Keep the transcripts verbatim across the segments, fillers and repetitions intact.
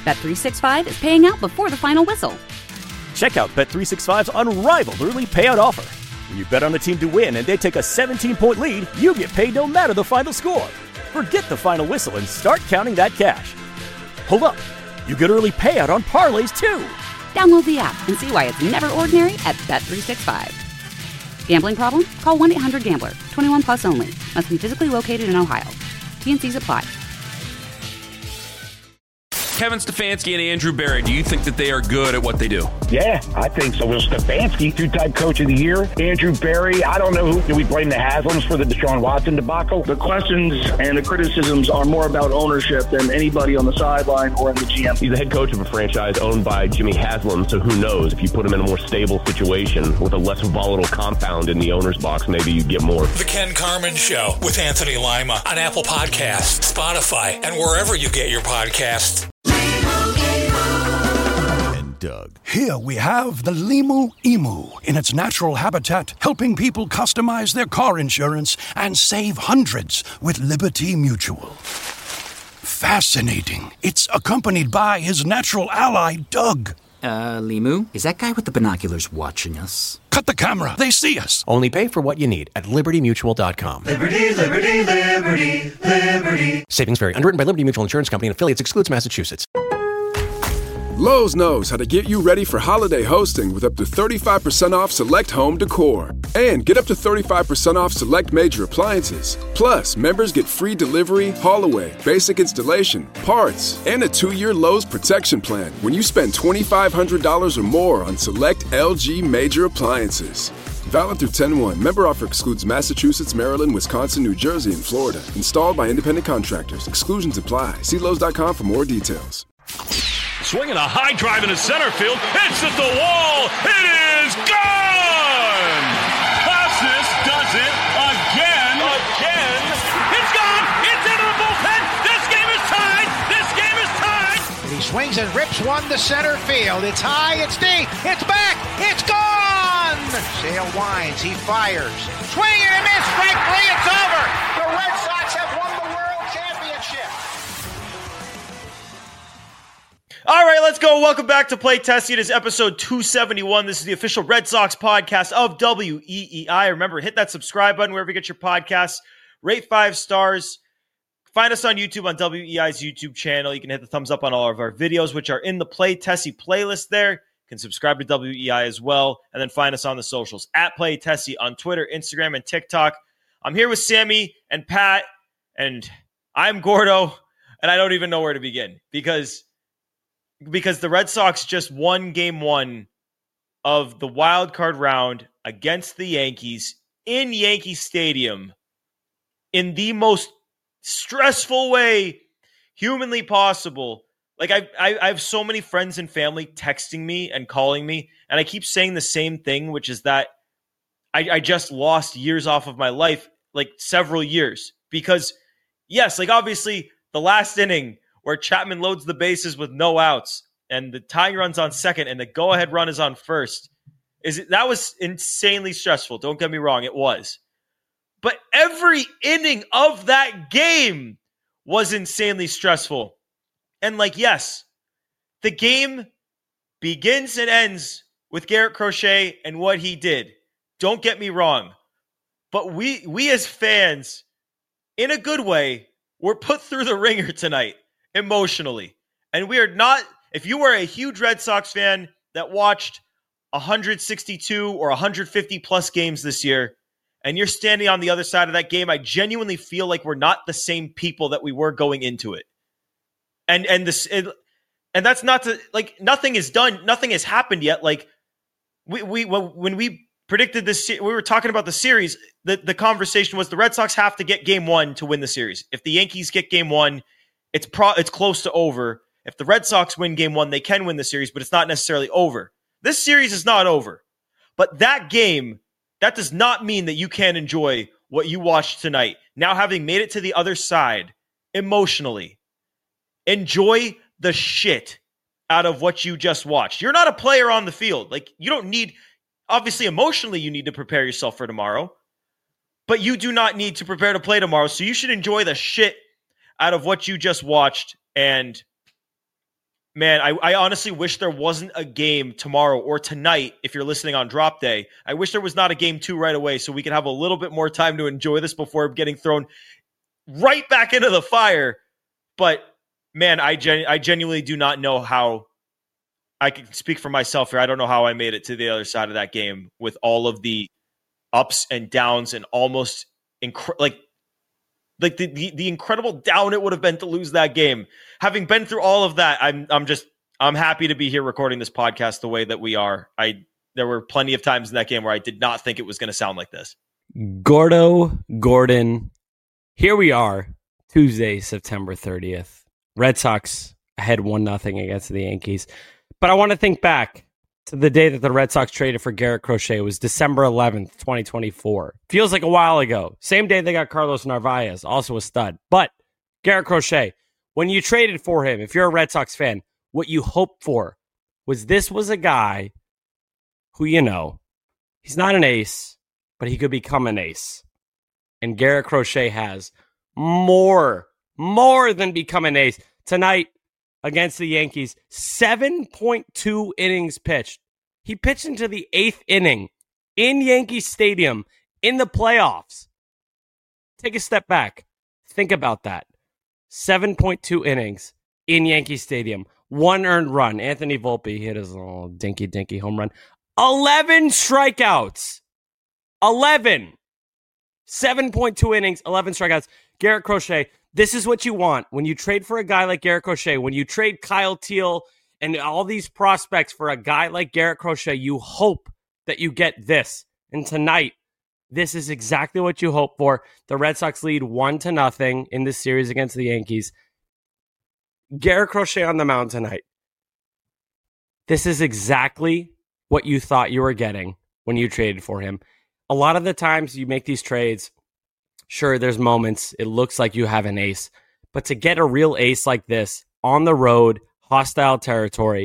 Bet three sixty-five is paying out before the final whistle. Check out Bet three sixty-five's unrivaled early payout offer. When you bet on a team to win and they take a seventeen-point lead, you get paid no matter the final score. Forget the final whistle and start counting that cash. Hold up. You get early payout on parlays, too. Download the app and see why it's never ordinary at Bet three sixty-five. Gambling problem? Call one eight hundred gambler. twenty-one plus only. Must be physically located in Ohio. T N Cs apply. Kevin Stefanski and Andrew Berry, do you think that they are good at what they do? Yeah, I think so. Well, Stefanski, two-time coach of the year. Andrew Berry, I don't know who. Do we blame the Haslams for the Deshaun Watson debacle? The questions and the criticisms are more about ownership than anybody on the sideline or in the G M. He's the head coach of a franchise owned by Jimmy Haslam, so who knows? If you put him in a more stable situation with a less volatile compound in the owner's box, maybe you get more. The Ken Carman Show with Anthony Lima on Apple Podcasts, Spotify, and wherever you get your podcasts. Doug. Here we have the Limu Emu in its natural habitat, helping people customize their car insurance and save hundreds with Liberty Mutual. Fascinating. It's accompanied by his natural ally, Doug. Uh, Limu? Is that guy with the binoculars watching us? Cut the camera. They see us. Only pay for what you need at liberty mutual dot com. Liberty, liberty, liberty, liberty. Savings vary. Underwritten by Liberty Mutual Insurance Company and affiliates. Excludes Massachusetts. Lowe's knows how to get you ready for holiday hosting with up to thirty-five percent off select home decor. And get up to thirty-five percent off select major appliances. Plus, members get free delivery, haul away, basic installation, parts, and a two-year Lowe's protection plan when you spend twenty-five hundred dollars or more on select L G major appliances. Valid through ten one. Member offer excludes Massachusetts, Maryland, Wisconsin, New Jersey, and Florida. Installed by independent contractors. Exclusions apply. See Lowe's dot com for more details. Swinging a high drive into center field. Hits at the wall. It is gone! Costas does it again. Again. It's gone. It's into the bullpen. This game is tied. This game is tied. He swings and rips one to center field. It's high. It's deep. It's back. It's gone! Sale winds. He fires. Swing and a miss. Strike three. It's over. The Red Sox have won the World Championship. All right, let's go. Welcome back to Play Tessie. It is episode two seventy-one. This is the official Red Sox podcast of W E E I. Remember, hit that subscribe button wherever you get your podcasts. Rate five stars. Find us on YouTube on W E I's YouTube channel. You can hit the thumbs up on all of our videos, which are in the Play Tessie playlist there. You can subscribe to W E I as well. And then find us on the socials at Play Tessie on Twitter, Instagram, and TikTok. I'm here with Sammy and Pat, and I'm Gordo, and I don't even know where to begin because... Because the Red Sox just won game one of the wild card round against the Yankees in Yankee Stadium in the most stressful way humanly possible. Like I, I, I have so many friends and family texting me and calling me, and I keep saying the same thing, which is that I, I just lost years off of my life, like several years. Because yes, like obviously the last inning where Chapman loads the bases with no outs and the tying run's on second and the go-ahead run is on first. Is it, that was insanely stressful. Don't get me wrong, it was. But every inning of that game was insanely stressful. And like, yes, the game begins and ends with Garrett Crochet and what he did. Don't get me wrong. But we we as fans, in a good way, were put through the ringer tonight. Emotionally. And we are not, if you were a huge Red Sox fan that watched one hundred sixty-two or one hundred fifty plus games this year, and you're standing on the other side of that game, I genuinely feel like we're not the same people that we were going into it. And and this it, and that's not to, like, nothing is done, nothing has happened yet. Like we we when we predicted this, we were talking about the series, the, the conversation was the Red Sox have to get game one to win the series. If the Yankees get game one, It's pro. It's close to over. If the Red Sox win game one, they can win the series, but it's not necessarily over. This series is not over. But that game, that does not mean that you can't enjoy what you watched tonight. Now having made it to the other side, emotionally, enjoy the shit out of what you just watched. You're not a player on the field. Like, you don't need, obviously emotionally you need to prepare yourself for tomorrow, but you do not need to prepare to play tomorrow. So you should enjoy the shit out of what you just watched. And man, I, I honestly wish there wasn't a game tomorrow or tonight if you're listening on drop day. I wish there was not a game two right away so we could have a little bit more time to enjoy this before getting thrown right back into the fire. But, man, I, gen- I genuinely do not know how I can speak for myself here. I don't know how I made it to the other side of that game with all of the ups and downs and almost inc- like like the, the the incredible down it would have been to lose that game. Having been through all of that, I'm I'm just I'm happy to be here recording this podcast the way that we are. I there were plenty of times in that game where I did not think it was going to sound like this. Gordo Gordon, here we are, Tuesday, September thirtieth. Red Sox ahead one nothing against the Yankees. But I want to think back to the day that the Red Sox traded for Garrett Crochet. It was December eleventh, twenty twenty-four. Feels like a while ago. Same day they got Carlos Narvaez, also a stud. But Garrett Crochet, when you traded for him, if you're a Red Sox fan, what you hoped for was this was a guy who, you know, he's not an ace, but he could become an ace. And Garrett Crochet has more, more than become an ace. Tonight, against the Yankees, seven point two innings pitched. He pitched into the eighth inning in Yankee Stadium in the playoffs. Take a step back. Think about that. seven point two innings in Yankee Stadium. One earned run. Anthony Volpe hit his little dinky dinky home run. eleven strikeouts. eleven. seven point two innings, eleven strikeouts. Garrett Crochet, this is what you want when you trade for a guy like Garrett Crochet. When you trade Kyle Teal and all these prospects for a guy like Garrett Crochet, you hope that you get this. And tonight, this is exactly what you hope for. The Red Sox lead one to nothing in this series against the Yankees. Garrett Crochet on the mound tonight. This is exactly what you thought you were getting when you traded for him. A lot of the times you make these trades, sure, there's moments it looks like you have an ace, but to get a real ace like this on the road, hostile territory,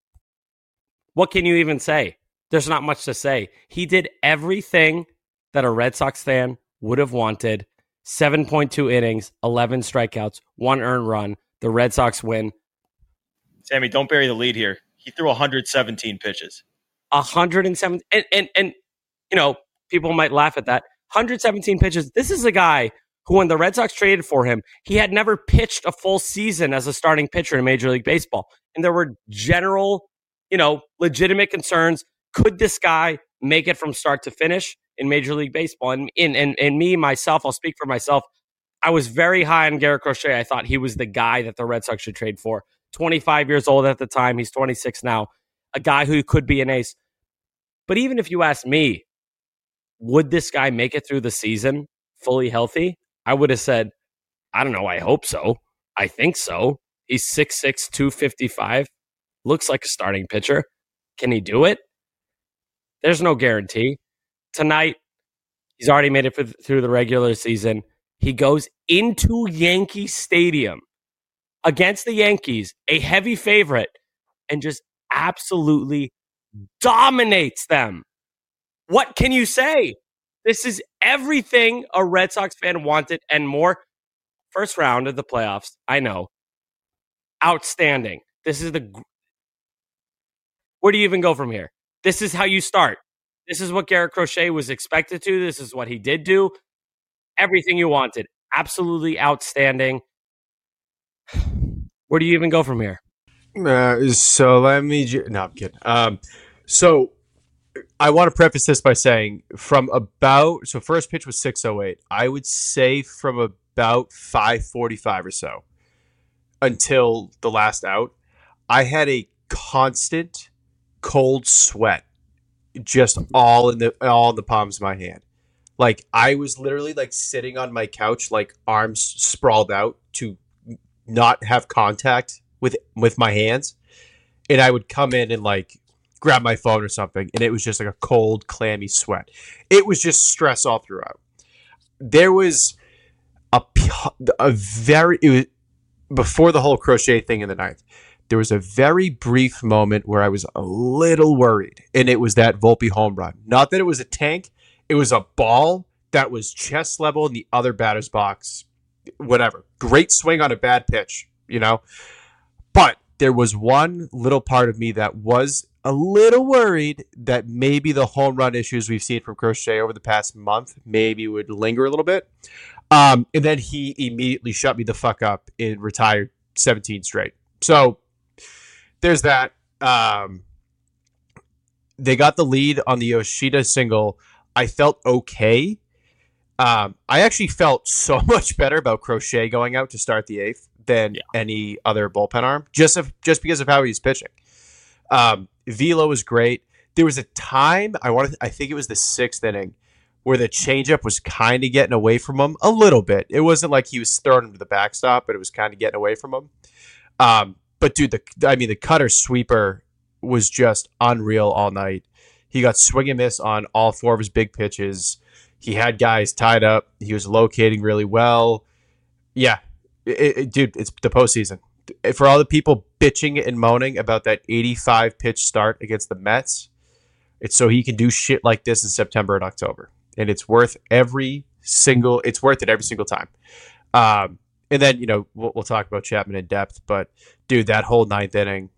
what can you even say? There's not much to say. He did everything that a Red Sox fan would have wanted. seven point two innings, eleven strikeouts, one earned run. The Red Sox win. Sammy, don't bury the lead here. He threw one hundred seventeen pitches. one hundred seven, and, and, and you know, people might laugh at that. one hundred seventeen pitches. This is a guy who, when the Red Sox traded for him, he had never pitched a full season as a starting pitcher in Major League Baseball. And there were general, you know, legitimate concerns. Could this guy make it from start to finish in Major League Baseball? And, and, and, and me, myself, I'll speak for myself. I was very high on Garrett Crochet. I thought he was the guy that the Red Sox should trade for. twenty-five years old at the time. He's twenty-six now. A guy who could be an ace. But even if you ask me, would this guy make it through the season fully healthy? I would have said, I don't know. I hope so. I think so. He's six six, two fifty-five. Looks like a starting pitcher. Can he do it? There's no guarantee. Tonight, he's already made it for, through the regular season. He goes into Yankee Stadium against the Yankees, a heavy favorite, and just absolutely dominates them. What can you say? This is everything a Red Sox fan wanted and more. First round of the playoffs, I know. Outstanding. This is the... Where do you even go from here? This is how you start. This is what Garrett Crochet was expected to. This is what he did do. Everything you wanted. Absolutely outstanding. Where do you even go from here? Uh, so let me... Ju- no, I'm kidding. Um, so... I want to preface this by saying from about, so first pitch was six oh eight. I would say from about five forty-five or so until the last out, I had a constant cold sweat just all in the all in the palms of my hand. Like I was literally like sitting on my couch, like arms sprawled out to not have contact with with my hands. And I would come in and like grab my phone or something, and it was just like a cold, clammy sweat. It was just stress all throughout. There was a, a very, it was, before the whole Crochet thing in the ninth, there was a very brief moment where I was a little worried, and it was that Volpe home run. Not that it was a tank, it was a ball that was chest level in the other batter's box. Whatever. Great swing on a bad pitch, you know? But there was one little part of me that was a little worried that maybe the home run issues we've seen from Crochet over the past month maybe would linger a little bit. Um, and then he immediately shut me the fuck up and retired seventeen straight. So there's that. Um, they got the lead on the Yoshida single. I felt okay. Um, I actually felt so much better about Crochet going out to start the eighth than yeah. any other bullpen arm, just if, just because of how he's pitching. Um, Velo was great. There was a time, I wanted, I think it was the sixth inning, where the changeup was kind of getting away from him a little bit. It wasn't like he was throwing him to the backstop, but it was kind of getting away from him. Um, but dude, the I mean, the cutter sweeper was just unreal all night. He got swing and miss on all four of his big pitches. He had guys tied up. He was locating really well. Yeah, it, it, dude, it's the postseason. For all the people bitching and moaning about that eighty-five pitch start against the Mets, it's so he can do shit like this in September and October. And it's worth every single, it's worth it every single time. Um, and then, you know, we'll, we'll talk about Chapman in depth, but dude, that whole ninth inning,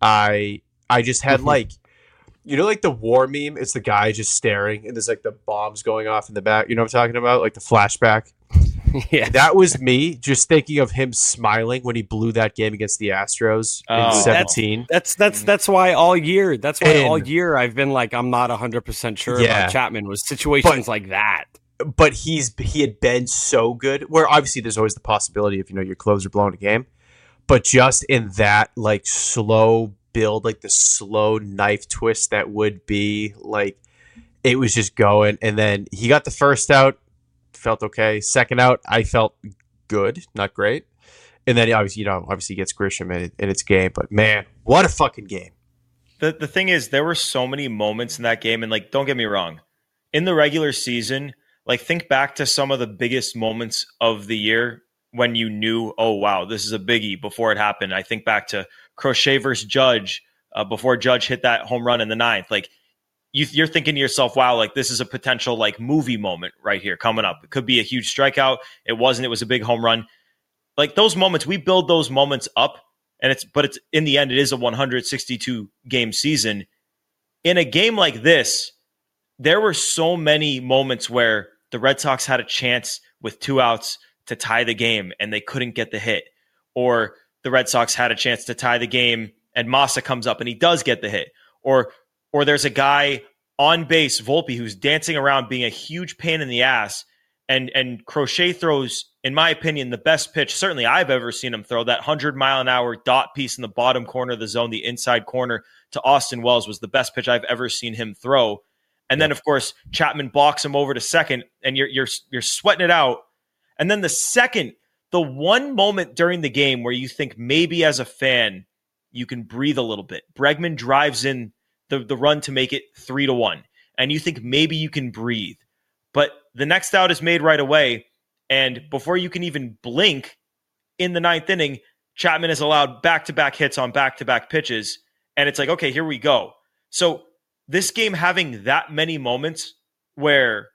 I, I just had like, you know, like the war meme, it's the guy just staring and there's like the bombs going off in the back. You know what I'm talking about? Like the flashback. Yeah. That was me just thinking of him smiling when he blew that game against the Astros oh, in seventeen. That's, that's, that's, that's why all year, that's why and, all year I've been like, I'm not one hundred percent sure yeah, about Chapman was situations but, like that. But he's, he had been so good where obviously there's always the possibility if, you know, your closer blowing a game, but just in that like slow build, like the slow knife twist that would be like, it was just going. And then he got the first out. Felt okay. Second out, I felt good, not great. And then obviously, you know, obviously he gets Grisham in, in its game. But man, what a fucking game! The the thing is, there were so many moments in that game, and like, don't get me wrong, in the regular season, like think back to some of the biggest moments of the year when you knew, oh wow, this is a biggie before it happened. I think back to Crochet versus Judge uh, before Judge hit that home run in the ninth, like. You, you're thinking to yourself, wow, like this is a potential like movie moment right here coming up. It could be a huge strikeout. It wasn't. It was a big home run. Like those moments, we build those moments up, and it's but it's in the end, it is a one hundred sixty-two game season. In a game like this, there were so many moments where the Red Sox had a chance with two outs to tie the game, and they couldn't get the hit. Or the Red Sox had a chance to tie the game, and Massa comes up and he does get the hit. Or Or there's a guy on base, Volpe, who's dancing around being a huge pain in the ass. And and Crochet throws, in my opinion, the best pitch certainly I've ever seen him throw. That one hundred mile an hour dot piece in the bottom corner of the zone, the inside corner to Austin Wells was the best pitch I've ever seen him throw. And then, of course, Chapman balks him over to second, and you're you're you're sweating it out. And then the second, the one moment during the game where you think maybe as a fan you can breathe a little bit. Bregman drives in the, the run to make it three to one. And you think maybe you can breathe. But the next out is made right away. And before you can even blink in the ninth inning, Chapman has allowed back-to-back hits on back-to-back pitches. And it's like, okay, here we go. So this game having that many moments where,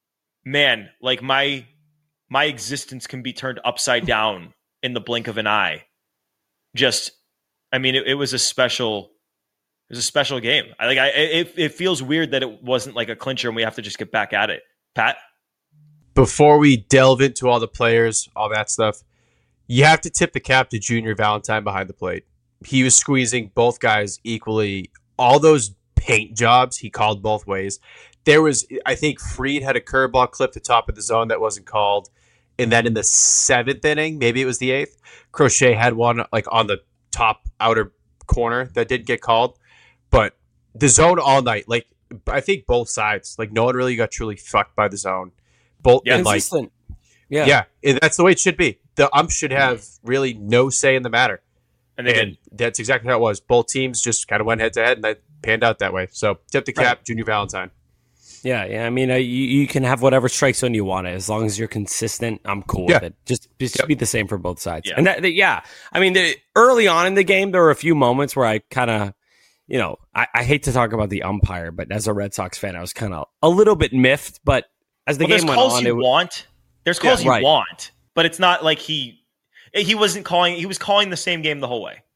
man, like my my existence can be turned upside down in the blink of an eye. Just, I mean, it, it was a special It was a special game. I like. I it, it feels weird that it wasn't like a clincher, and we have to just get back at it. Pat, before we delve into all the players, all that stuff, you have to tip the cap to Junior Valentine behind the plate. He was squeezing both guys equally. All those paint jobs he called both ways. There was, I think, Fried had a curveball clip the top of the zone that wasn't called, and then in the seventh inning, maybe it was the eighth, Crochet had one like on the top outer corner that didn't get called. But the zone all night, like I think both sides, like no one really got truly fucked by the zone. Both, yeah, and, like, yeah, yeah, and that's the way it should be. The ump should have really no say in the matter, and, they and did. That's exactly how it was. Both teams just kind of went head to head, and that panned out that way. So tip the cap, right. Junior Valentine. Yeah, yeah. I mean, uh, you, you can have whatever strike zone you want. As long as you're consistent, I'm cool yeah. with it. Just, just yep. be the same for both sides. Yeah. And that, that, yeah, I mean, the, early on in the game, there were a few moments where I kind of. You know, I, I hate to talk about the umpire, but as a Red Sox fan, I was kind of a little bit miffed. But as the well, game went calls on, you it want there's calls yeah, you right. want, but it's not like he he wasn't calling. He was calling the same game the whole way.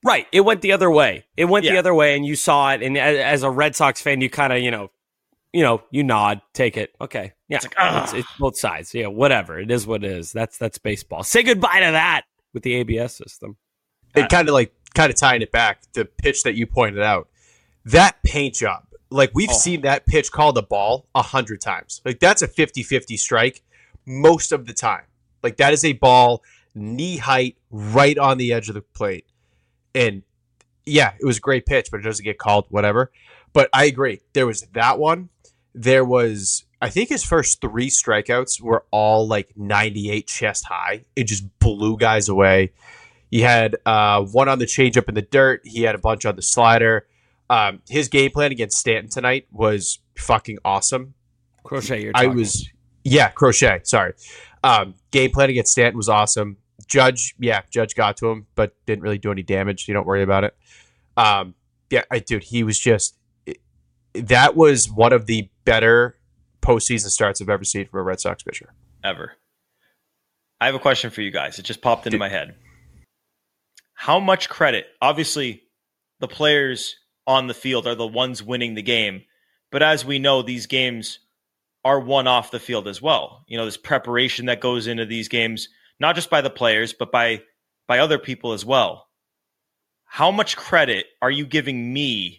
Right. It went the other way. It went Yeah. the other way, and you saw it. And as, as a Red Sox fan, you kind of, you know, you know, you nod, take it. Okay. Yeah. It's like, ah. it's, it's both sides. Yeah. Whatever. It is what it is. That's that's baseball. Say goodbye to that with the A B S system. And kind of like, kind of tying it back, the pitch that you pointed out, that paint job, like we've Oh. seen that pitch called a ball a hundred times. Like that's a fifty-fifty strike most of the time. Like that is a ball knee height right on the edge of the plate. And yeah, it was a great pitch, but it doesn't get called, whatever. But I agree. There was that one. There was, I think his first three strikeouts were all like ninety-eight chest high. It just blew guys away. He had uh, one on the changeup in the dirt. He had a bunch on the slider. Um, his game plan against Stanton tonight was fucking awesome. Crochet, you're I talking. was, yeah, Crochet. Sorry. Um, game plan against Stanton was awesome. Judge, yeah, Judge got to him, but didn't really do any damage. You don't worry about it. Um, yeah, I, dude, he was just. That was one of the better postseason starts I've ever seen from a Red Sox pitcher. Ever. I have a question for you guys. It just popped into my head. How much credit? Obviously, the players on the field are the ones winning the game. But as we know, these games are won off the field as well. You know, there's preparation that goes into these games, not just by the players, but by by other people as well. How much credit are you giving me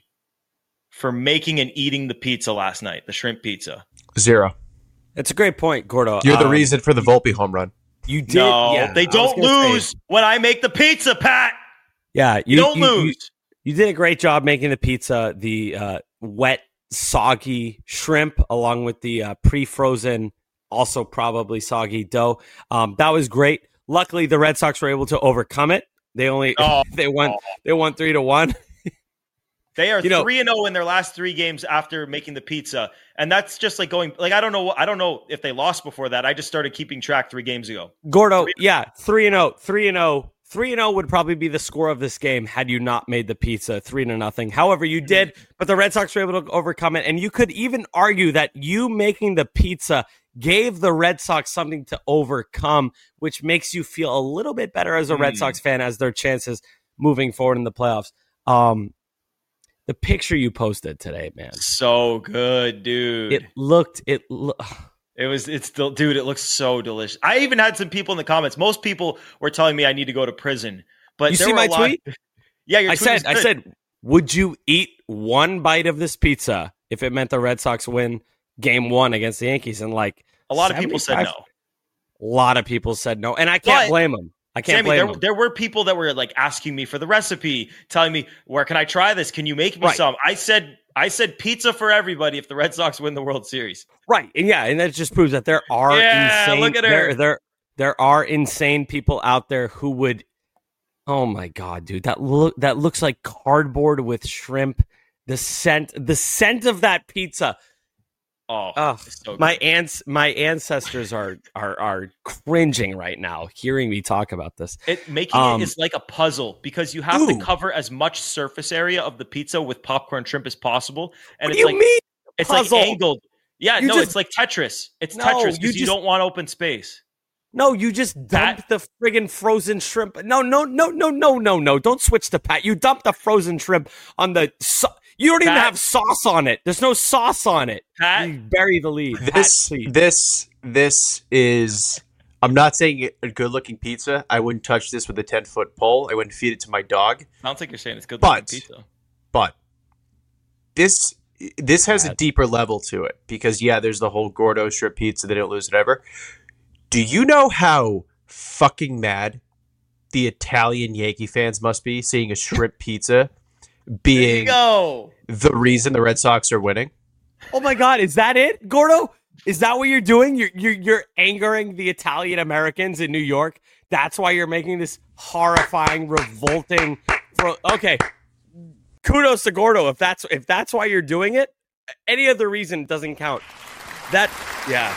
for making and eating the pizza last night, the shrimp pizza? Zero. It's a great point, Gordo. You're the Um, reason for the Volpe home run. You did. No, yeah, they I was don't gonna lose say- when I make the pizza, Pat. Yeah, You don't you, lose. You, you did a great job making the pizza, the uh, wet, soggy shrimp, along with the uh, pre-frozen, also probably soggy dough. Um, that was great. Luckily, the Red Sox were able to overcome it. They only Oh. they won they won three to one. They are You know- three and zero in their last three games after making the pizza, and that's just like going. Like I don't know. I don't know if they lost before that. I just started keeping track three games ago. Gordo, yeah, three and zero, three and zero, three and zero would probably be the score of this game had you not made the pizza three to nothing. However, you did, but the Red Sox were able to overcome it, and you could even argue that you making the pizza gave the Red Sox something to overcome, which makes you feel a little bit better as a Red Mm. Sox fan as their chances moving forward in the playoffs. Um, the picture you posted today, man, So good, dude. it looked it. Lo- It was. It's still, dude. It looks so delicious. I even had some people in the comments. Most people were telling me I need to go to prison. But You there see were my a lot- tweet? Yeah, your I tweet was said, I good. said, would you eat one bite of this pizza if it meant the Red Sox win game one against the Yankees? And like a lot of people said no. seventy-five A lot of people said no, and I can't But- blame them. I can't Sammy, blame there, them. there were people that were like asking me for the recipe, telling me, where can I try this? Can you make me Right. some? I said, I said pizza for everybody if the Red Sox win the World Series. Right, and yeah, and that just proves that there are Yeah, insane. look at her. There, there, there are insane people out there who would. Oh my god, dude, that look that looks like cardboard with shrimp. The scent, the scent of that pizza. Oh, Oh, it's so good. my ants, my ancestors are are are cringing right now hearing me talk about this. It making Um, it is like a puzzle because you have Ooh. to cover as much surface area of the pizza with popcorn shrimp as possible, and What it's do you like mean? it's Puzzle? like angled. Yeah, You no, just- it's like Tetris. It's No, Tetris you because you, just- don't want open space. No, you just dump the friggin' frozen shrimp. No, no, no, no, no, no, no. Don't switch to Pat. You dump the frozen shrimp on the. So- you don't even Pat- have sauce on it. There's no sauce on it. Pat, You bury the lead. Pat, This, please. this, this is. I'm not saying a good looking pizza. I wouldn't touch this with a ten foot pole. I wouldn't feed it to my dog. sounds like you're saying it's good But- looking pizza. But this this has a deeper level to it because yeah, there's the whole Gordo strip pizza. They don't lose it ever. Do you know how fucking mad the Italian Yankee fans must be seeing a shrimp pizza There you being go. the reason the Red Sox are winning? Oh my God, is that it, Gordo? Is that what you're doing? You're you're you're angering the Italian Americans in New York. That's why you're making this horrifying, revolting. Fro- okay, kudos to Gordo. If that's if that's why you're doing it, any other reason doesn't count. That yeah.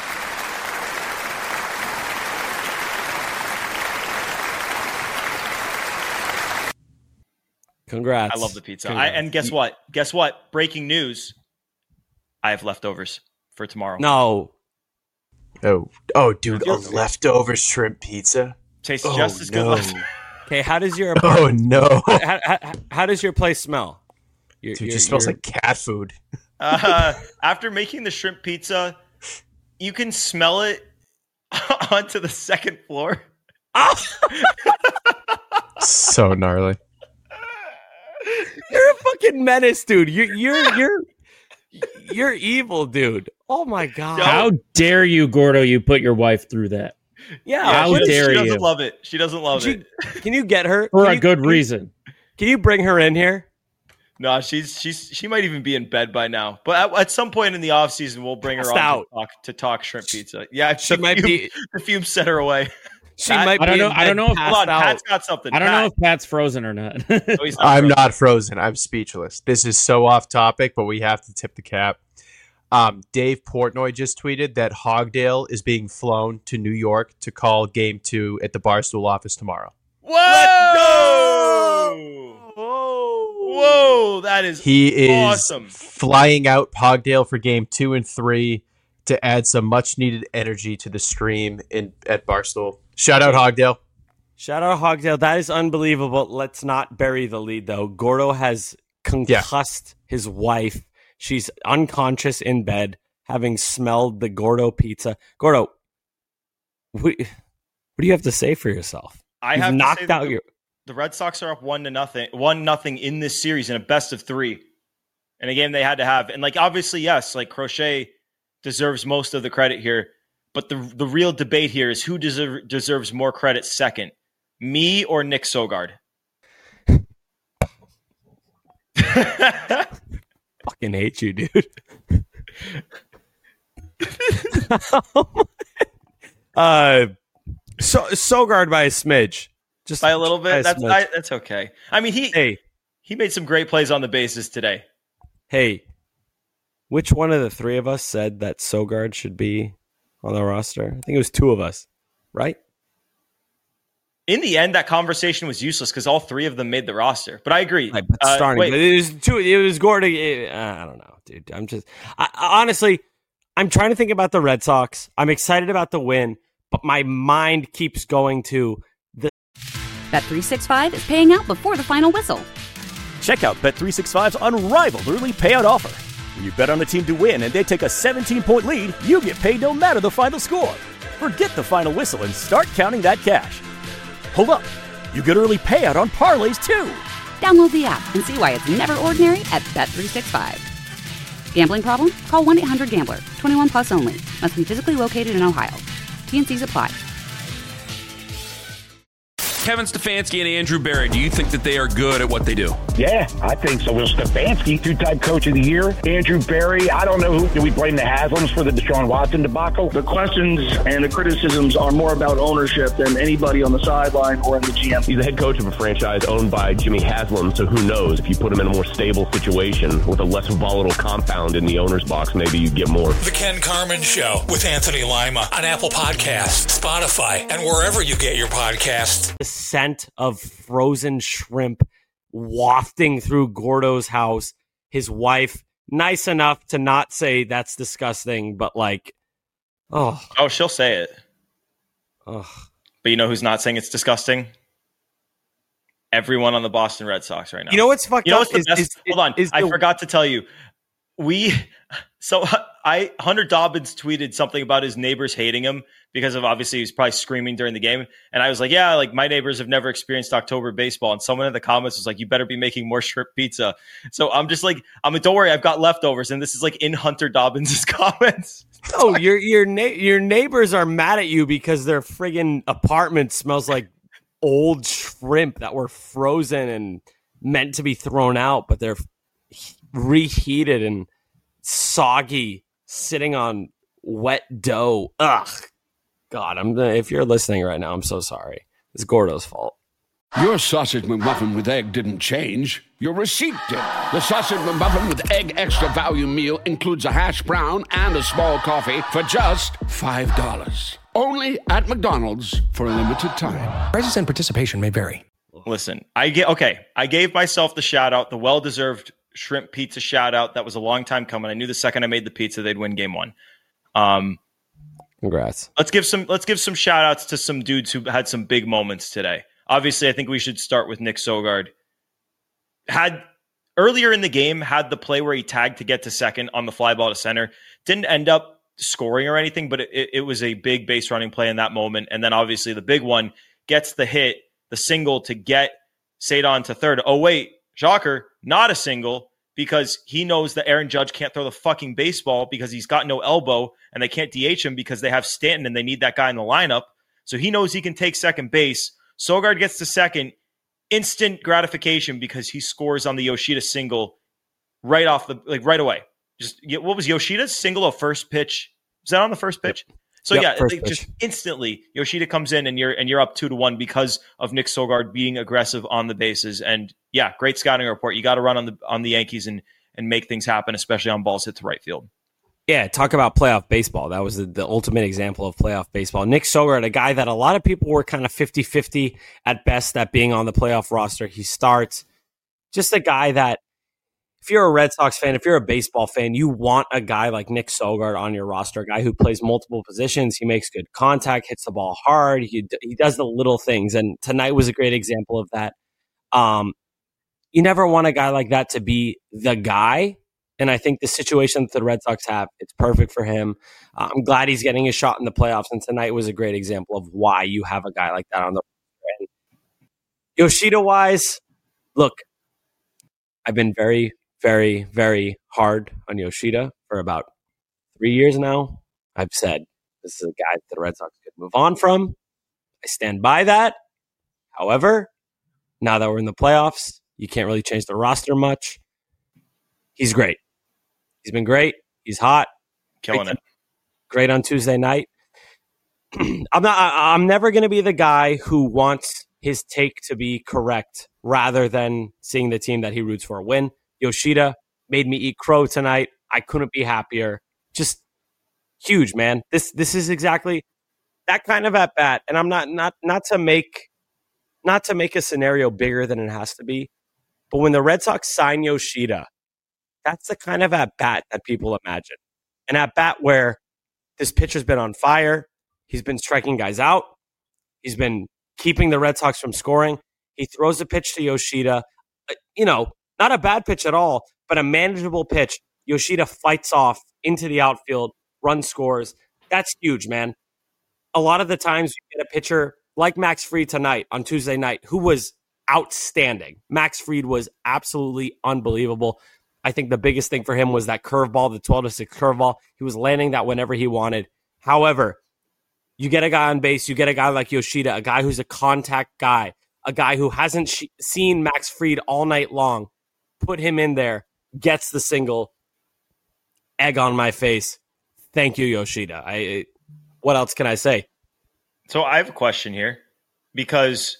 Congrats. I love the pizza. I, Congrats. and guess what? Guess what? Breaking news. I have leftovers for tomorrow. No. Oh, oh, dude, a Feels- leftover shrimp pizza. Tastes Oh, just as good. no. left- Okay, how does your Oh no! How, how, how does your place smell? Your, Dude, it your- just smells your- like cat food. Uh, after making the shrimp pizza, you can smell it onto the second floor. So gnarly. You're a fucking menace, dude. You're you're you're you're evil, dude. Oh my god! How dare you, Gordo? You put your wife through that. Yeah, How she, dare she doesn't you? love it. She doesn't love Can it. you, can you get her For Can a you- good can you- reason. Can you bring her in here? No, she's she's she might even be in bed by now. But at, at some point in the off season, we'll bring her Passed on out. to talk, to talk shrimp pizza. Yeah, She the might fume, be- the fumes set her away. She Pat- might I don't be know. in I don't bed know if passed Hold on, out. Pat's got something. I don't Pat. know if Pat's frozen or not. No, he's not I'm frozen. not frozen. I'm speechless. This is so off topic, but we have to tip the cap. Um, Dave Portnoy just tweeted that Hogdale is being flown to New York to call Game Two at the Barstool office tomorrow. Whoa! Whoa! That is He is awesome. flying out Hogdale for Game Two and Three to add some much needed energy to the stream in at Barstool. Shout out Hogdale. Shout out Hogdale. That is unbelievable. Let's not bury the lead, though. Gordo has concussed his wife. She's unconscious in bed, having smelled the Gordo pizza. Gordo, what, what do you have to say for yourself? I You've have to knocked say that out the, your. the Red Sox are up one to nothing, one nothing in this series in a best of three, in a game they had to have. And like obviously, yes, like Crochet deserves most of the credit here, but the the real debate here is who deserve, deserves more credit second, me or Nick Sogard. Fucking hate you, dude. uh, so Sogard by a smidge, just By a little by bit. That's smidge. I, that's okay. I mean, he hey, he made some great plays on the bases today. hey, which one of the three of us said that Sogard should be on the roster? I think it was two of us, right? In the end, that conversation was useless because all three of them made the roster. But I agree. Right, but Uh, starting, wait. but it was two. It was Gordon. it- I don't know, dude. I'm just I, I- honestly, I'm trying to think about the Red Sox. I'm excited about the win, but my mind keeps going to the. Bet three sixty-five is paying out before the final whistle. Check out Bet three sixty-five's unrivaled early payout offer. When you bet on a team to win and they take a seventeen-point lead, you get paid no matter the final score. Forget the final whistle and start counting that cash. Hold up. You get early payout on parlays too. Download the app and see why it's never ordinary at Bet three sixty-five. Gambling problem? Call one eight hundred gambler. twenty-one plus only. Must be physically located in Ohio. T N Cs apply. Kevin Stefanski and Andrew Barry, do you think that they are good at what they do? Yeah, I think so. Will Stefanski, two-time coach of the year. Andrew Barry, I don't know who. Do we blame the Haslams for the Deshaun Watson debacle? The questions and the criticisms are more about ownership than anybody on the sideline or in the G M. He's the head coach of a franchise owned by Jimmy Haslam, so who knows? If you put him in a more stable situation with a less volatile compound in the owner's box, maybe you get more. The Ken Carmen Show with Anthony Lima on Apple Podcasts, Spotify, and wherever you get your podcasts. The scent of frozen shrimp wafting through Gordo's house. His wife, nice enough to not say that's disgusting, but like, oh, Oh, she'll say it. oh, But you know who's not saying it's disgusting? Everyone on the Boston Red Sox right now. you know what's fucked You know up? what's the is, best? is- Hold on, is I the- forgot to tell you. We so I Hunter Dobbins tweeted something about his neighbors hating him because of obviously he was probably screaming during the game, and I was like, yeah, like my neighbors have never experienced October baseball, and someone in the comments was like, you better be making more shrimp pizza. So I'm just like, I'm like, don't worry, I've got leftovers, and this is like in Hunter Dobbins' comments. Oh, your your na- your neighbors are mad at you because their friggin' apartment smells like old shrimp that were frozen and meant to be thrown out, but they're reheated and soggy, sitting on wet dough. Ugh, God, I'm if you're listening right now, I'm so sorry. It's Gordo's fault. Your sausage McMuffin with egg didn't change. Your receipt did. The sausage McMuffin with egg extra value meal includes a hash brown and a small coffee for just five dollars. Only at McDonald's for a limited time. Prices and participation may vary. Listen, I get okay. I gave myself the shout out, the well deserved shrimp pizza shout out. That was a long time coming. I knew the second I made the pizza, they'd win game one. Um, Congrats. Let's give some let's give some shout outs to some dudes who had some big moments today. obviously, I think we should start with Nick Sogard. Had earlier in the game, had the play where he tagged to get to second on the fly ball to center. Didn't end up scoring or anything, but it, it was a big base running play in that moment. And then obviously the big one, gets the hit, the single to get Cedon to third. Oh, wait, shocker, not a single, because he knows that Aaron Judge can't throw the fucking baseball because he's got no elbow, and they can't D H him because they have Stanton and they need that guy in the lineup. So he knows he can take second base. Sogard gets to second. Instant gratification because he scores on the Yoshida single right off the, like right away. Just what was Yoshida's single of first pitch? Was that on the first pitch? Yep. So yep, yeah, like, just instantly Yoshida comes in and you're and you're up two to one because of Nick Sogard being aggressive on the bases. And yeah, great scouting report. You got to run on the on the Yankees and and make things happen, especially on balls hit to right field. Yeah, talk about playoff baseball. That was the, the ultimate example of playoff baseball. Nick Sogard, a guy that a lot of people were kind of fifty-fifty at best at being on the playoff roster. He starts. Just a guy that, if you're a Red Sox fan, if you're a baseball fan, you want a guy like Nick Sogard on your roster, a guy who plays multiple positions. He makes good contact, hits the ball hard. He, he does the little things, and tonight was a great example of that. Um, you never want a guy like that to be the guy. And I think the situation that the Red Sox have, it's perfect for him. Uh, I'm glad he's getting a shot in the playoffs, and tonight was a great example of why you have a guy like that on the roster. Yoshida-wise, look, I've been very, very, very hard on Yoshida for about three years now. I've said this is a guy that the Red Sox could move on from. I stand by that. However, now that we're in the playoffs, you can't really change the roster much. He's great. He's been great. He's hot. Killing great, it. Great on Tuesday night. I'm not. I, I'm never going to be the guy who wants his take to be correct rather than seeing the team that he roots for win. Yoshida made me eat crow tonight. I couldn't be happier. Just huge, man. This this is exactly that kind of at bat. And I'm not not not to make not to make a scenario bigger than it has to be. But when the Red Sox sign Yoshida, that's the kind of at-bat that people imagine. An at-bat where this pitcher's been on fire. He's been striking guys out. He's been keeping the Red Sox from scoring. He throws a pitch to Yoshida. You know, not a bad pitch at all, but a manageable pitch. Yoshida fights off into the outfield, run scores. That's huge, man. A lot of the times you get a pitcher like Max Fried tonight on Tuesday night who was outstanding. Max Fried was absolutely unbelievable. I think the biggest thing for him was that curveball, the twelve to six curveball. He was landing that whenever he wanted. However, you get a guy on base, you get a guy like Yoshida, a guy who's a contact guy, a guy who hasn't sh- seen Max Fried all night long. Put him in there, gets the single. Egg on my face. Thank you, Yoshida. I. What else can I say? So I have a question here because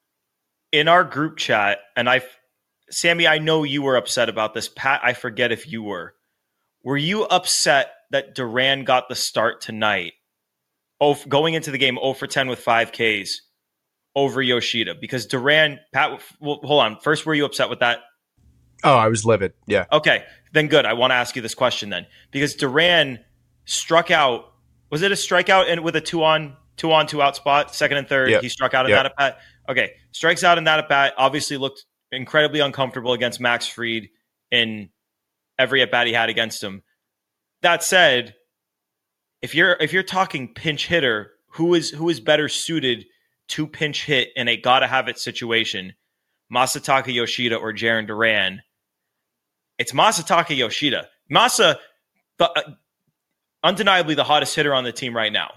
in our group chat, and I Sammy, I know you were upset about this. Pat, I forget if you were. Were you upset that Duran got the start tonight, oh, going into the game zero for ten with five Ks over Yoshida? Because Duran, Pat, well, hold on. First, were you upset with that? Oh, I was livid. Yeah. Okay, then good. I want to ask you this question then. Because Duran struck out, was it a strikeout and with a two on, two on, two out spot, second and third? Yep. He struck out in Yep. that at bat. Okay, strikes out in that at bat, obviously looked incredibly uncomfortable against Max Fried in every at bat he had against him. That said, if you're if you're talking pinch hitter, who is who is better suited to pinch hit in a gotta have it situation, Masataka Yoshida or Jarren Duran? It's Masataka Yoshida. Masa, the, uh, undeniably the hottest hitter on the team right now.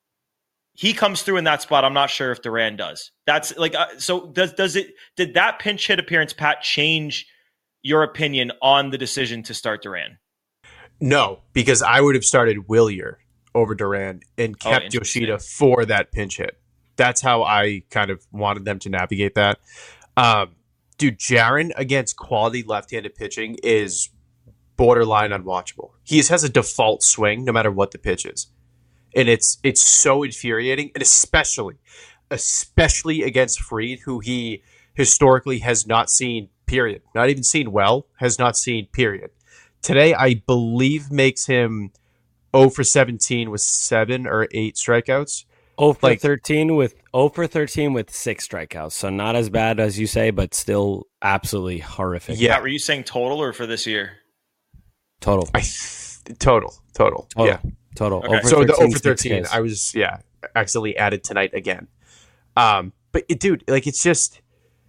He comes through in that spot. I'm not sure if Duran does. That's like uh, so. Does does it? Did that pinch hit appearance, Pat, change your opinion on the decision to start Duran? No, because I would have started Willier over Duran and Oh, kept interesting. Yoshida for that pinch hit. That's how I kind of wanted them to navigate that. Um, dude, Jarren against quality left-handed pitching is borderline unwatchable. He has a default swing no matter what the pitch is. And it's it's so infuriating, and especially, especially against Fried, who he historically has not seen, period. Not even seen well, has not seen, period. Today, I believe, makes him zero for seventeen with seven or eight strikeouts. oh for Like- thirteen with oh for thirteen with six strikeouts. So not as bad as you say, but still absolutely horrific. Yeah. Pat, were you saying total or for this year? Total. I th- total, total, Total. yeah. Total. Okay. Over So the thirteen, over six thirteen, Ks. I was yeah accidentally added tonight again. Um, but it, dude, like it's just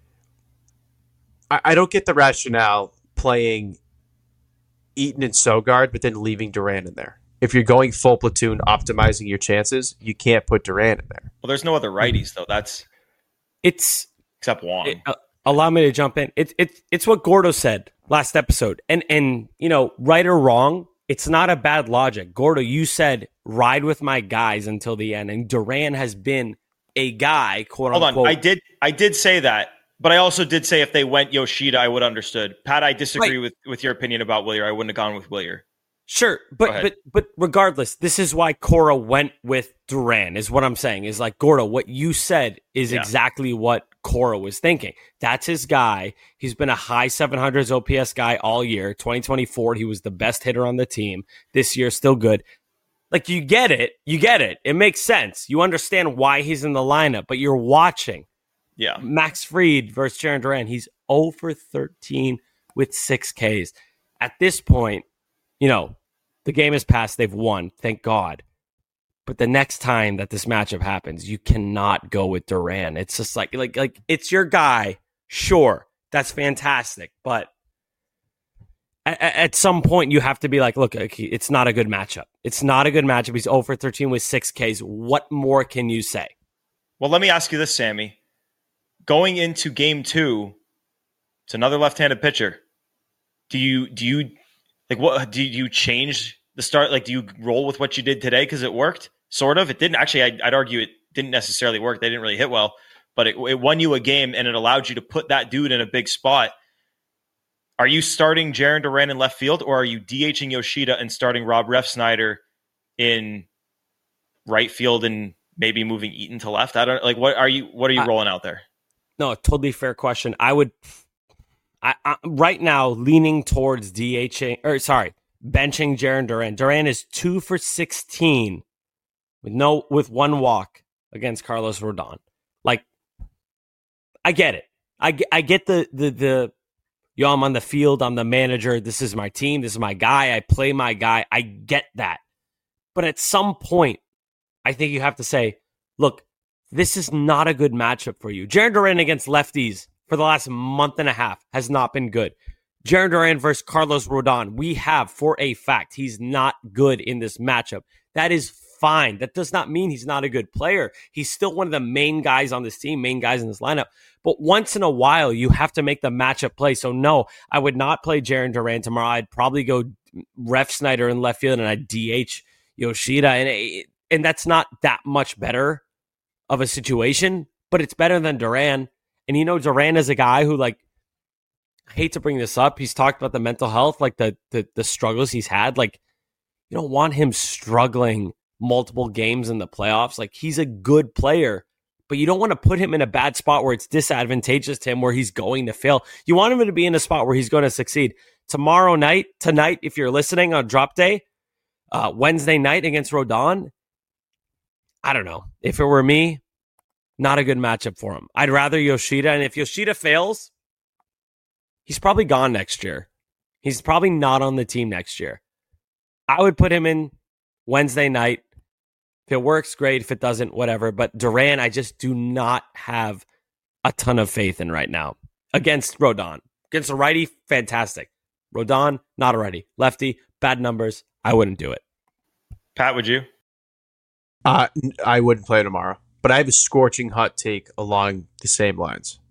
I, I don't get the rationale playing Eaton and Sogard, but then leaving Duran in there. If you're going full platoon, optimizing your chances, you can't put Duran in there. Well, there's no other righties though. That's It's except Wong. it- uh, allow me to jump in. It's it's it's what Gordo said last episode, and and you know, right or wrong, it's not a bad logic. Gordo, you said ride with my guys until the end, and Duran has been a guy, quote Hold unquote. on, I did I did say that, but I also did say if they went Yoshida, I would have understood. Pat, I disagree Right. with with your opinion about Willier. I wouldn't have gone with Willier. Sure, Go but ahead. but but regardless, this is why Cora went with Duran. Is what I'm saying. Is like Gordo, what you said is Yeah. exactly what Cora was thinking. That's his guy. He's been a high seven hundreds O P S guy all year. twenty twenty-four, he was the best hitter on the team. This year, still good. Like you get it, you get it. It makes sense. You understand why he's in the lineup, but you're watching Yeah. Max Fried versus Jarren Duran. He's oh for thirteen with six Ks. At this point, you know, the game has passed. They've won. Thank God. But the next time that this matchup happens, you cannot go with Duran. It's just like, like, like it's your guy. Sure. That's fantastic. But at, at some point, you have to be like, look, okay, it's not a good matchup. It's not a good matchup. He's oh for thirteen with six Ks. What more can you say? Well, let me ask you this, Sammy. Going into game two, it's another left-handed pitcher. Do you do you like what do you change the start? Like, do you roll with what you did today because it worked? Sort of. It didn't actually. I'd, I'd argue it didn't necessarily work. They didn't really hit well, but it, it won you a game and it allowed you to put that dude in a big spot. Are you starting Jarren Duran in left field, or are you DHing Yoshida and starting Rob Refsnyder in right field and maybe moving Eaton to left? I don't like. What are you? What are you I- rolling out there? No, totally fair question. I would, I, I right now leaning towards DHing or sorry, benching Jarren Duran. Duran is two for sixteen with no with one walk against Carlos Rodon. Like, I get it. I get, I get the the the. Yo, I'm on the field. I'm the manager. This is my team. This is my guy. I play my guy. I get that. But at some point, I think you have to say, look, this is not a good matchup for you. Jarren Duran against lefties for the last month and a half has not been good. Jarren Duran versus Carlos Rodon, we have for a fact he's not good in this matchup. That is fine. That does not mean he's not a good player. He's still one of the main guys on this team, main guys in this lineup. But once in a while, you have to make the matchup play. So no, I would not play Jarren Duran tomorrow. I'd probably go Refsnyder in left field and I'd D H Yoshida. And, it, and that's not that much better of a situation, but it's better than Duran. And you know, Duran is a guy who, like, I hate to bring this up. He's talked about the mental health, like the, the the struggles he's had. Like, you don't want him struggling multiple games in the playoffs. Like, he's a good player, but you don't want to put him in a bad spot where it's disadvantageous to him, where he's going to fail. You want him to be in a spot where he's going to succeed. Tomorrow night, tonight, if you're listening on drop day, uh, Wednesday night against Rodon, I don't know. If it were me, not a good matchup for him. I'd rather Yoshida. And if Yoshida fails, he's probably gone next year. He's probably not on the team next year. I would put him in Wednesday night. If it works, great. If it doesn't, whatever. But Duran, I just do not have a ton of faith in right now. Against Rodon. Against a righty, fantastic. Rodon, not a righty. Lefty, bad numbers. I wouldn't do it. Pat, would you? Uh, n- I wouldn't play tomorrow, but I have a scorching hot take along the same lines.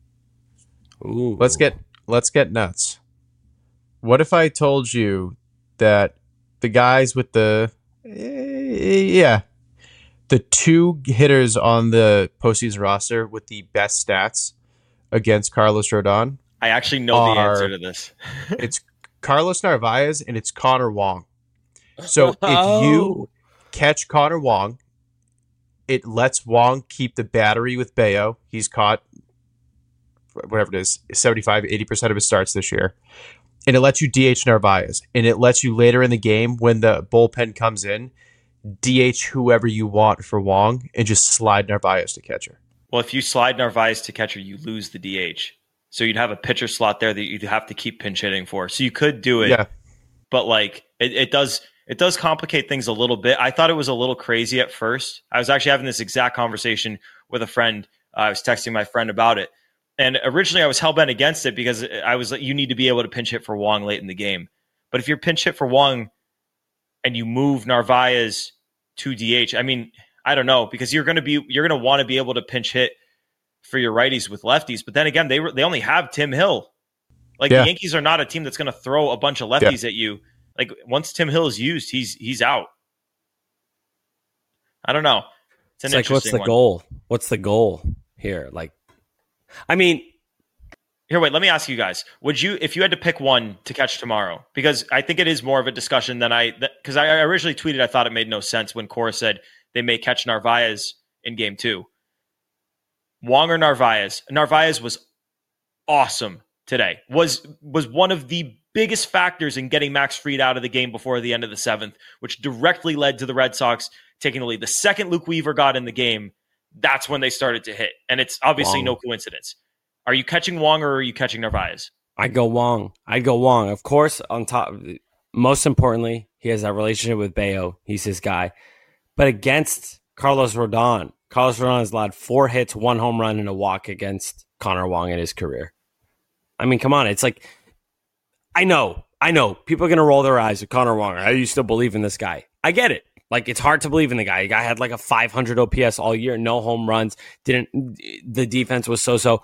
Ooh. Let's get let's get nuts. What if I told you that the guys with the eh, yeah, the two hitters on the postseason roster with the best stats against Carlos Rodon? I actually know the are- answer to this. It's Carlos Narvaez and it's Connor Wong. So if Oh. you catch Connor Wong, it lets Wong keep the battery with Bayo. He's caught whatever it is, seventy-five, eighty percent of his starts this year. And it lets you D H Narvaez. And it lets you later in the game when the bullpen comes in, D H whoever you want for Wong and just slide Narvaez to catcher. Well, if you slide Narvaez to catcher, you lose the D H. So you'd have a pitcher slot there that you'd have to keep pinch hitting for. So you could do it, yeah. but like it, it does it does complicate things a little bit. I thought it was a little crazy at first. I was actually having this exact conversation with a friend. Uh, I was texting my friend about it. And originally I was hell-bent against it because I was like, you need to be able to pinch hit for Wong late in the game. But if you're pinch hit for Wong and you move Narvaez to D H, I mean, I don't know, because you're going to be you're going to want to be able to pinch hit for your righties with lefties. But then again, they they only have Tim Hill. Like yeah. the Yankees are not a team that's going to throw a bunch of lefties yeah. at you. Like once Tim Hill is used, he's he's out. I don't know. It's an it's like, what's the one. goal? What's the goal here? Like, I mean, here, wait, let me ask you guys. Would you, if you had to pick one to catch tomorrow, because I think it is more of a discussion than I, because I originally tweeted, I thought it made no sense when Cora said they may catch Narvaez in game two. Wong or Narvaez? Narvaez was awesome today. Was was one of the biggest factors in getting Max Fried out of the game before the end of the seventh, which directly led to the Red Sox taking the lead. The second Luke Weaver got in the game, that's when they started to hit. And it's obviously Wong. No coincidence. Are you catching Wong or are you catching Narvaez? I go Wong. I go Wong. Of course, on top, most importantly, he has that relationship with Bayo. He's his guy. But against Carlos Rodon, Carlos Rodon has allowed four hits, one home run, and a walk against Connor Wong in his career. I mean, come on. It's like, I know, I know. People are going to roll their eyes at Connor Wong. How do you still believe in this guy? I get it. Like, it's hard to believe in the guy. The guy had like a five hundred O P S all year, no home runs. Didn't the defense was so-so.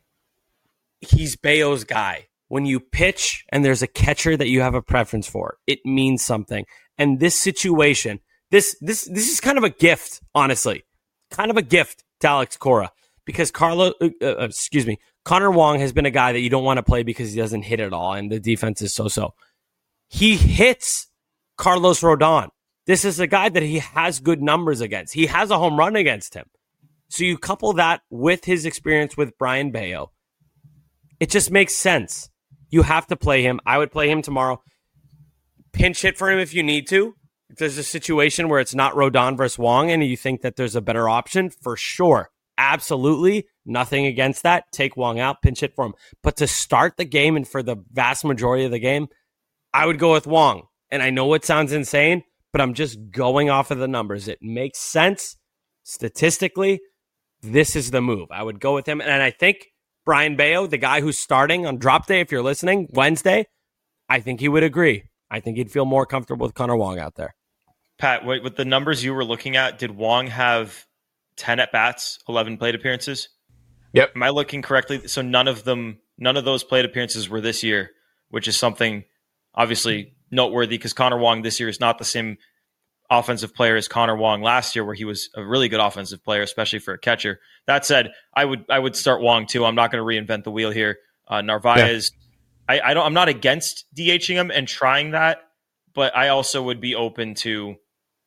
He's Bayo's guy. When you pitch and there's a catcher that you have a preference for, it means something. And this situation, this this this is kind of a gift, honestly. Kind of a gift to Alex Cora. Because Carlo, uh, uh, excuse me, Connor Wong has been a guy that you don't want to play because he doesn't hit at all and the defense is so-so. He hits Carlos Rodon. This is a guy that he has good numbers against. He has a home run against him. So you couple that with his experience with Brian Bayo. It just makes sense. You have to play him. I would play him tomorrow. Pinch hit for him if you need to. If there's a situation where it's not Rodon versus Wong and you think that there's a better option, for sure. Absolutely. Nothing against that. Take Wong out, pinch hit for him. But to start the game and for the vast majority of the game, I would go with Wong. And I know it sounds insane, but I'm just going off of the numbers. It makes sense. Statistically, this is the move. I would go with him. And I think Brian Bayo, the guy who's starting on drop day, if you're listening, Wednesday, I think he would agree. I think he'd feel more comfortable with Connor Wong out there. Pat, with the numbers you were looking at, did Wong have ten at-bats, eleven plate appearances? Yep. Am I looking correctly? So none of them, none of those plate appearances were this year, which is something obviously noteworthy because Connor Wong this year is not the same offensive player as Connor Wong last year, where he was a really good offensive player, especially for a catcher. That said, I would I would start Wong too. I'm not going to reinvent the wheel here. Uh, Narvaez, yeah. I, I don't. I'm not against DHing him and trying that, but I also would be open to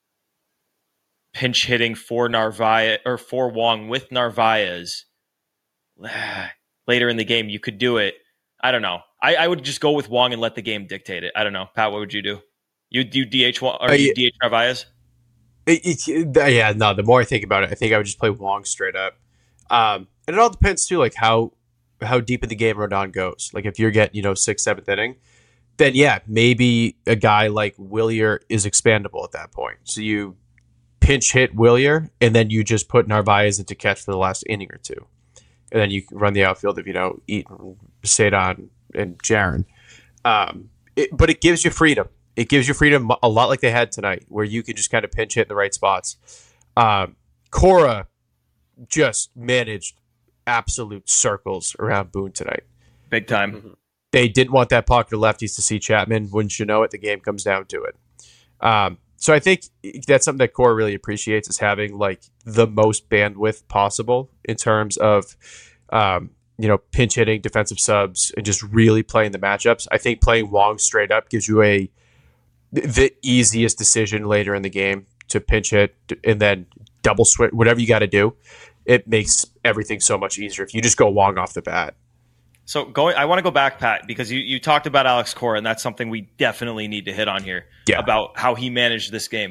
pinch hitting for Narvaez or for Wong with Narvaez later in the game. You could do it. I don't know. I, I would just go with Wong and let the game dictate it. I don't know, Pat. What would you do? You do D H or uh, you D H Narvaez? It, it, yeah, no. The more I think about it, I think I would just play Wong straight up. Um, and it all depends too, like how how deep in the game Rodon goes. Like if you're getting, you know, sixth, seventh inning, then yeah, maybe a guy like Willier is expandable at that point. So you pinch hit Willier, and then you just put Narvaez into catch for the last inning or two, and then you can run the outfield if you know Eaton, Cedon, and Jaron. Um, it, but it gives you freedom. It gives you freedom a lot like they had tonight, where you can just kind of pinch hit in the right spots. Um, Cora just managed absolute circles around Boone tonight. Big time. They didn't want that pocket of lefties to see Chapman. Wouldn't you know it? The game comes down to it. Um, so I think that's something that Cora really appreciates, is having like the most bandwidth possible in terms of um, you know, pinch hitting, defensive subs, and just really playing the matchups. I think playing Wong straight up gives you a the easiest decision later in the game to pinch hit and then double switch, whatever you got to do. It makes everything so much easier if you just go Wong off the bat. So going, I want to go back, Pat, because you, you talked about Alex Cora, and that's something we definitely need to hit on here yeah. about how he managed this game.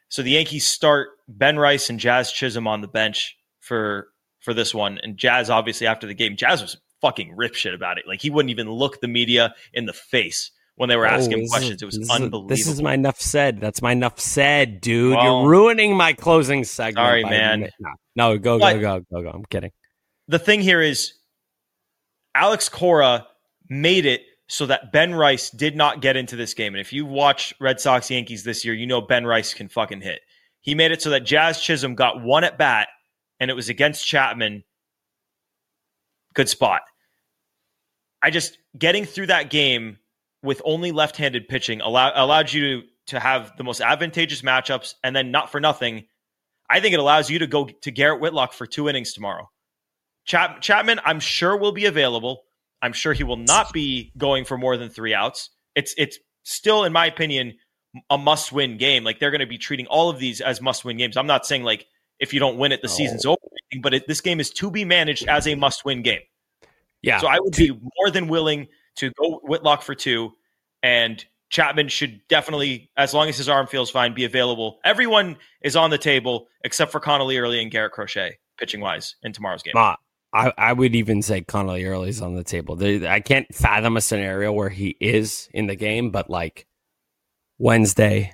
So the Yankees start Ben Rice and Jazz Chisholm on the bench for for this one. And Jazz, obviously, after the game, Jazz was fucking rip shit about it. Like, he wouldn't even look the media in the face when they were asking oh, him questions. It was this unbelievable. Is, this is my enough said. That's my enough said, dude. Well, You're ruining my closing segment. Sorry, man. No, no, go, but go, go, go, go. I'm kidding. The thing here is Alex Cora made it so that Ben Rice did not get into this game. And if you watch Red Sox Yankees this year, you know Ben Rice can fucking hit. He made it so that Jazz Chisholm got one at bat, and it was against Chapman. Good spot. I just, getting through that game with only left-handed pitching allow, allowed you to, to have the most advantageous matchups, and then not for nothing, I think it allows you to go to Garrett Whitlock for two innings tomorrow. Chap, Chapman, I'm sure, will be available. I'm sure he will not be going for more than three outs. It's it's still, in my opinion, a must-win game. Like, they're going to be treating all of these as must-win games. I'm not saying, like, if you don't win it, the no. season's over, but it, this game is to be managed as a must-win game. Yeah. So I would be more than willing to go Whitlock for two, and Chapman should definitely, as long as his arm feels fine, be available. Everyone is on the table except for Connolly Early and Garrett Crochet, pitching-wise, in tomorrow's game. Ma, I, I would even say Connolly Early is on the table. They, I can't fathom a scenario where he is in the game, but like Wednesday,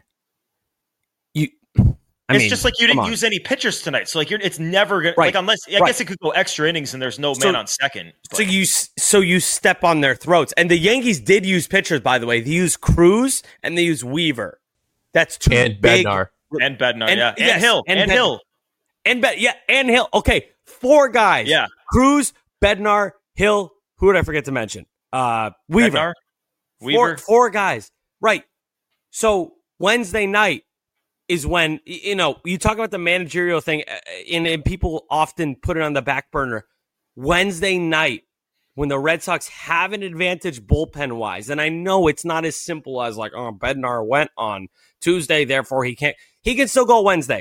you. I it's mean, just like you didn't use any pitchers tonight, so like you're, it's never gonna right. like unless I right. guess it could go extra innings and there's no so, man on second. But. So you so you step on their throats, and the Yankees did use pitchers, by the way. They used Cruz and they used Weaver. That's two and big Bednar and Bednar, and, yeah, yes, and Hill and, and Hill and Bed, yeah, and Hill. Okay, four guys. Yeah, Cruz, Bednar, Hill. Who did I forget to mention? Uh, Weaver. Bednar, Weaver. Four, four guys. Right. So Wednesday night is when, you know, you talk about the managerial thing, and, and people often put it on the back burner. Wednesday night, when the Red Sox have an advantage bullpen-wise, and I know it's not as simple as like, oh, Bednar went on Tuesday, therefore he can't. He can still go Wednesday.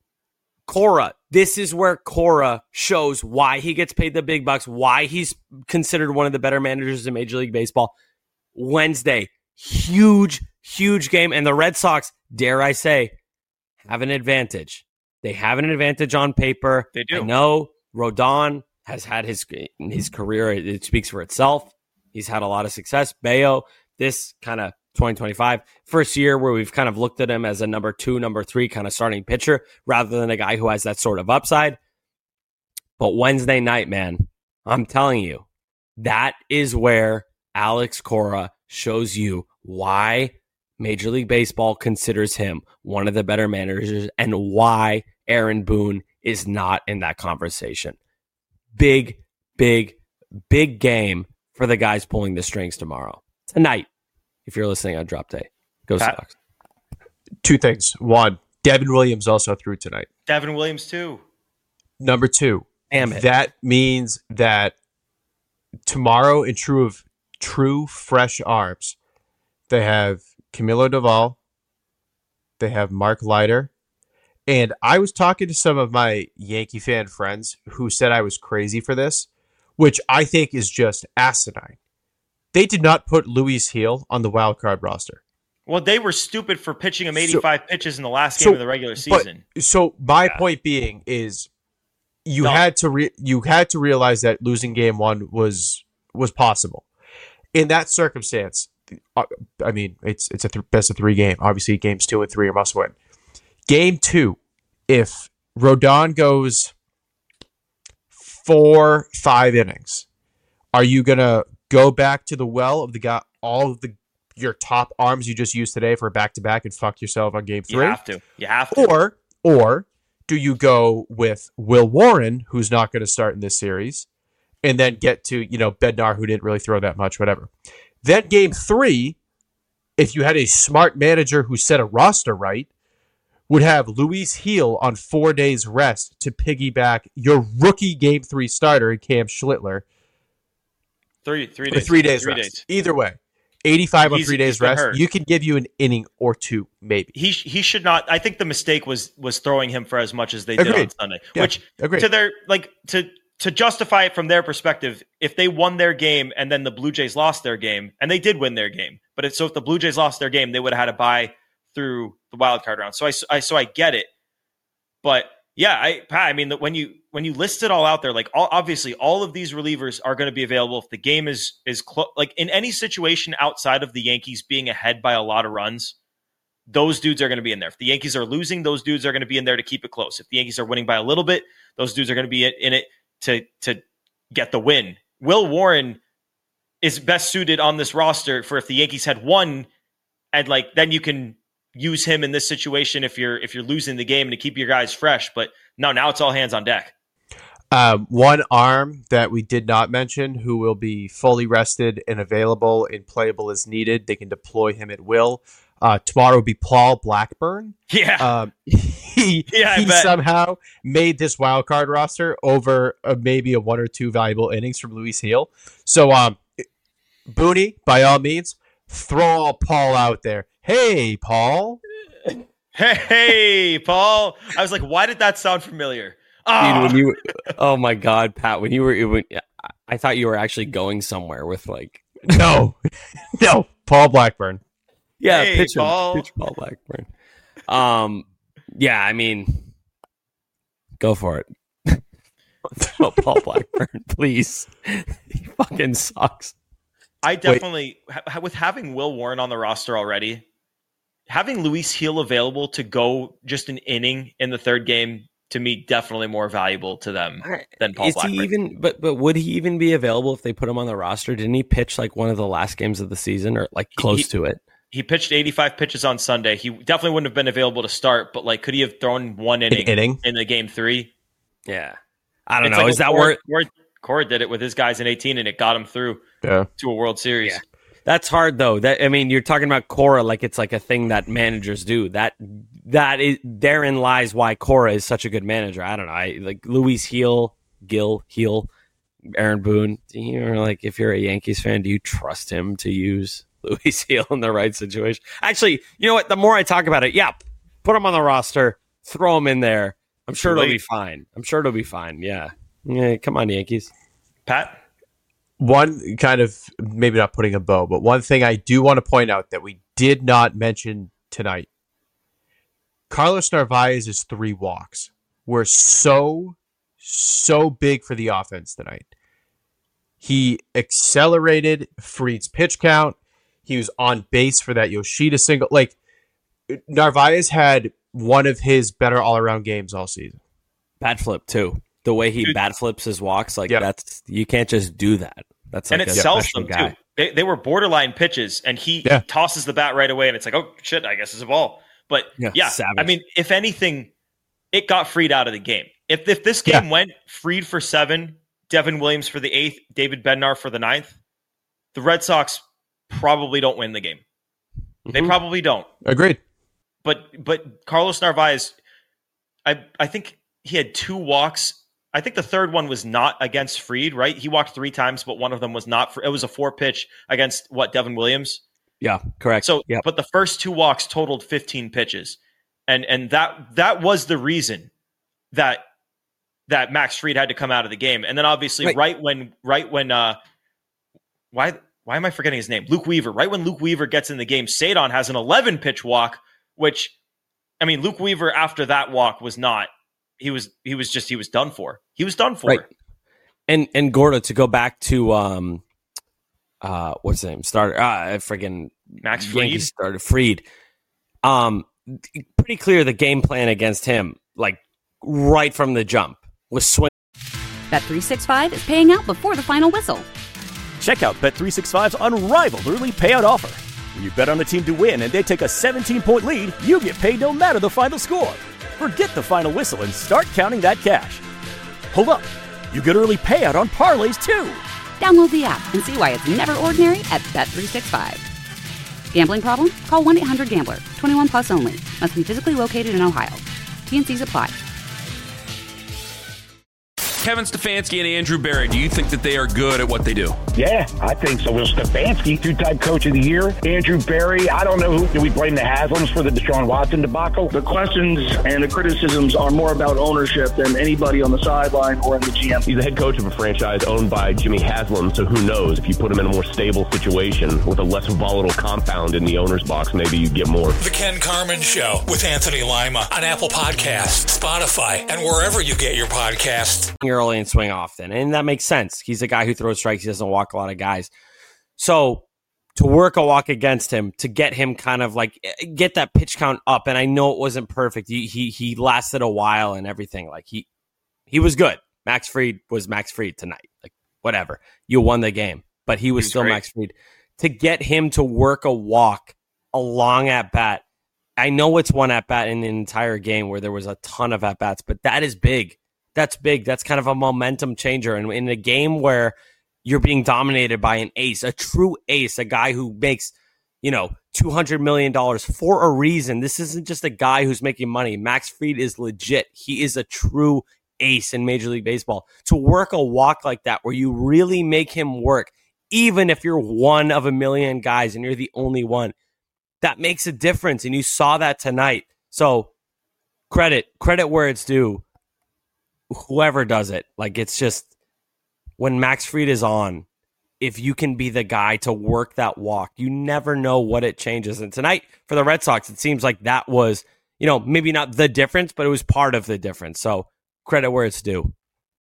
Cora, this is where Cora shows why he gets paid the big bucks, why he's considered one of the better managers in Major League Baseball. Wednesday, huge, huge game, and the Red Sox, dare I say, have an advantage. They have an advantage on paper. They do. I know Rodon has had his his career. It speaks for itself. He's had a lot of success. Bayo, this kind of twenty twenty-five, first year where we've kind of looked at him as a number two, number three kind of starting pitcher rather than a guy who has that sort of upside. But Wednesday night, man, I'm telling you, that is where Alex Cora shows you why Major League Baseball considers him one of the better managers and why Aaron Boone is not in that conversation. Big, big, big game for the guys pulling the strings tomorrow. Tonight, if you're listening on Drop Day. Go Sox. Two things. One, Devin Williams also threw tonight. Devin Williams too. Number two, Damn it. That means that tomorrow, in true of true fresh arms, they have Camilo Doval, they have Mark Leiter, and I was talking to some of my Yankee fan friends who said I was crazy for this, which I think is just asinine. They did not put Luis Gil on the wild card roster. Well, they were stupid for pitching him eighty-five so, pitches in the last game so, of the regular season. But, so my yeah. point being is, you no. had to re- you had to realize that losing game one was was possible. In that circumstance, I mean, it's it's a th- best of three game. Obviously, games two and three are must win. Game two, if Rodon goes four, five innings, are you gonna go back to the well of the guy, all of the your top arms you just used today for a back to back, and fuck yourself on game three? You have to. You have to. Or or do you go with Will Warren, who's not going to start in this series, and then get to you know Bednar, who didn't really throw that much, whatever. Then game three, if you had a smart manager who set a roster right, would have Luis Gil on four days rest to piggyback your rookie game three starter in Cam Schlittler. Three, three days. Three days three rest. days. Either way, eighty-five on He's- three days he's been rest. hurt. You can give you an inning or two, maybe. He he should not. I think the mistake was was throwing him for as much as they did on Agreed. Sunday. Yeah, Which agreed. to their like to to justify it from their perspective, if they won their game and then the Blue Jays lost their game, and they did win their game, but it's, so if the Blue Jays lost their game, they would have had to buy through the wild card round. So I, I so I get it. But yeah, I I mean when you when you list it all out there, like all, obviously all of these relievers are going to be available if the game is is close. Like in any situation outside of the Yankees being ahead by a lot of runs, those dudes are going to be in there. If the Yankees are losing, those dudes are going to be in there to keep it close. If the Yankees are winning by a little bit, those dudes are going to be in it to to get the win. Will Warren is best suited on this roster for if the Yankees had won, and like then you can use him in this situation if you're if you're losing the game and to keep your guys fresh. But no, now it's all hands on deck. Um, one arm that we did not mention, who will be fully rested and available and playable as needed. They can deploy him at will. Uh, tomorrow will be Paul Blackburn. Yeah, um, he, yeah, he somehow made this wild card roster over uh, maybe a one or two valuable innings from Luis Gil. So, um, Booney, by all means, throw all Paul out there. Hey, Paul. Hey, Paul. I was like, why did that sound familiar? Oh, Dude, when you, oh my God, Pat, when you were, when, I thought you were actually going somewhere with like, no, no, Paul Blackburn. Yeah, hey, pitch, Paul. Him, pitch Paul Blackburn. Um, yeah, I mean, go for it. Throw Paul Blackburn, please. He fucking sucks. I definitely, ha- with having Will Warren on the roster already, having Luis Gil available to go just an inning in the third game, to me, definitely more valuable to them than Paul Is Blackburn. he even? But but would he even be available if they put him on the roster? Didn't he pitch like one of the last games of the season, or like close he, to it? He pitched eighty-five pitches on Sunday. He definitely wouldn't have been available to start, but like, could he have thrown one inning, An inning? in the game three? Yeah, I don't It's know. like Is that Cora, where Cora did it with his guys in eighteen, and it got him through yeah. to a World Series? Yeah. That's hard though. That I mean, you're talking about Cora like it's like a thing that managers do. That that is therein lies why Cora is such a good manager. I don't know. I like Luis Gil, Gil, Gil, Aaron Boone. You're like, if you're a Yankees fan, do you trust him to use Luis Gil in the right situation? Actually, you know what? The more I talk about it, yeah, put him on the roster, throw him in there. I'm sure it'll be fine. I'm sure it'll be fine. Yeah. Yeah. Come on, Yankees. Pat? One kind of, maybe not putting a bow, but one thing I do want to point out that we did not mention tonight. Carlos Narvaez's three walks were so, so big for the offense tonight. He accelerated Fried's pitch count. He was on base for that Yoshida single. Like, Narvaez had one of his better all-around games all season. Bat flip, too. The way he Dude. bat flips his walks, like Yep. that's you can't just do that. That's like And it a sells special them guy. too. They, they were borderline pitches, and he Yeah. tosses the bat right away, and it's like, oh shit, I guess it's a ball. But Yeah, yeah, savage. I mean, if anything, it got Fried out of the game. If if this game Yeah. went Fried for seven, Devin Williams for the eighth, David Bednar for the ninth, the Red Sox probably don't win the game. They Mhm. probably don't. Agreed. But but Carlos Narvaez, I I think he had two walks. I think the third one was not against Fried, right? He walked three times, but one of them was not. For, it was a four pitch against what, Devin Williams. Yeah, correct. So, yeah, but the first two walks totaled fifteen pitches, and and that that was the reason that that Max Fried had to come out of the game. And then obviously, Wait. right when right when uh, why why am I forgetting his name? Luke Weaver. Right when Luke Weaver gets in the game, Sadon has an eleven pitch walk, which I mean, Luke Weaver after that walk was not. He was he was just he was done for. He was done for. Right. And and Gordo, to go back to um uh what's his name? Starter uh friggin' Max Fried? Yankees starter Fried. Um pretty clear the game plan against him, like right from the jump, was swing. Bet three sixty-five is paying out before the final whistle. Check out Bet three sixty-five's unrivaled early payout offer. When you bet on a team to win and they take a seventeen-point lead, you get paid no matter the final score. Forget the final whistle and start counting that cash. Hold up. You get early payout on parlays, too. Download the app and see why it's never ordinary at Bet three sixty-five. Gambling problem? Call one eight hundred gambler. twenty-one plus only. Must be physically located in Ohio. T N Cs apply. Kevin Stefanski and Andrew Barry, do you think that they are good at what they do? Yeah, I think so. Will Stefanski, two-time coach of the year. Andrew Berry, I don't know who. Do we blame the Haslams for the Deshaun Watson debacle? The questions and the criticisms are more about ownership than anybody on the sideline or in the G M. He's the head coach of a franchise owned by Jimmy Haslam, so who knows? If you put him in a more stable situation with a less volatile compound in the owner's box, maybe you get more. The Ken Carman Show with Anthony Lima on Apple Podcasts, Spotify, and wherever you get your podcasts. Early and swing often, and that makes sense. He's a guy who throws strikes. He doesn't walk a lot of guys. So to work a walk against him, to get him kind of like get that pitch count up, and I know it wasn't perfect. He he, he lasted a while and everything. Like he he was good. Max Fried was Max Fried tonight. Like whatever, you won the game, but he was, he was still great. Max Fried. To get him to work a walk, a long at bat. I know it's one at bat in an entire game where there was a ton of at bats, but that is big. That's big. That's kind of a momentum changer. And in a game where you're being dominated by an ace, a true ace, a guy who makes, you know, two hundred million dollars for a reason. This isn't just a guy who's making money. Max Fried is legit. He is a true ace in Major League Baseball. To work a walk like that, where you really make him work, even if you're one of a million guys and you're the only one, that makes a difference. And you saw that tonight. So credit, credit where it's due. Whoever does it, like it's just when Max Fried is on, if you can be the guy to work that walk, you never know what it changes. And tonight for the Red Sox, it seems like that was, you know, maybe not the difference, but it was part of the difference. So credit where it's due.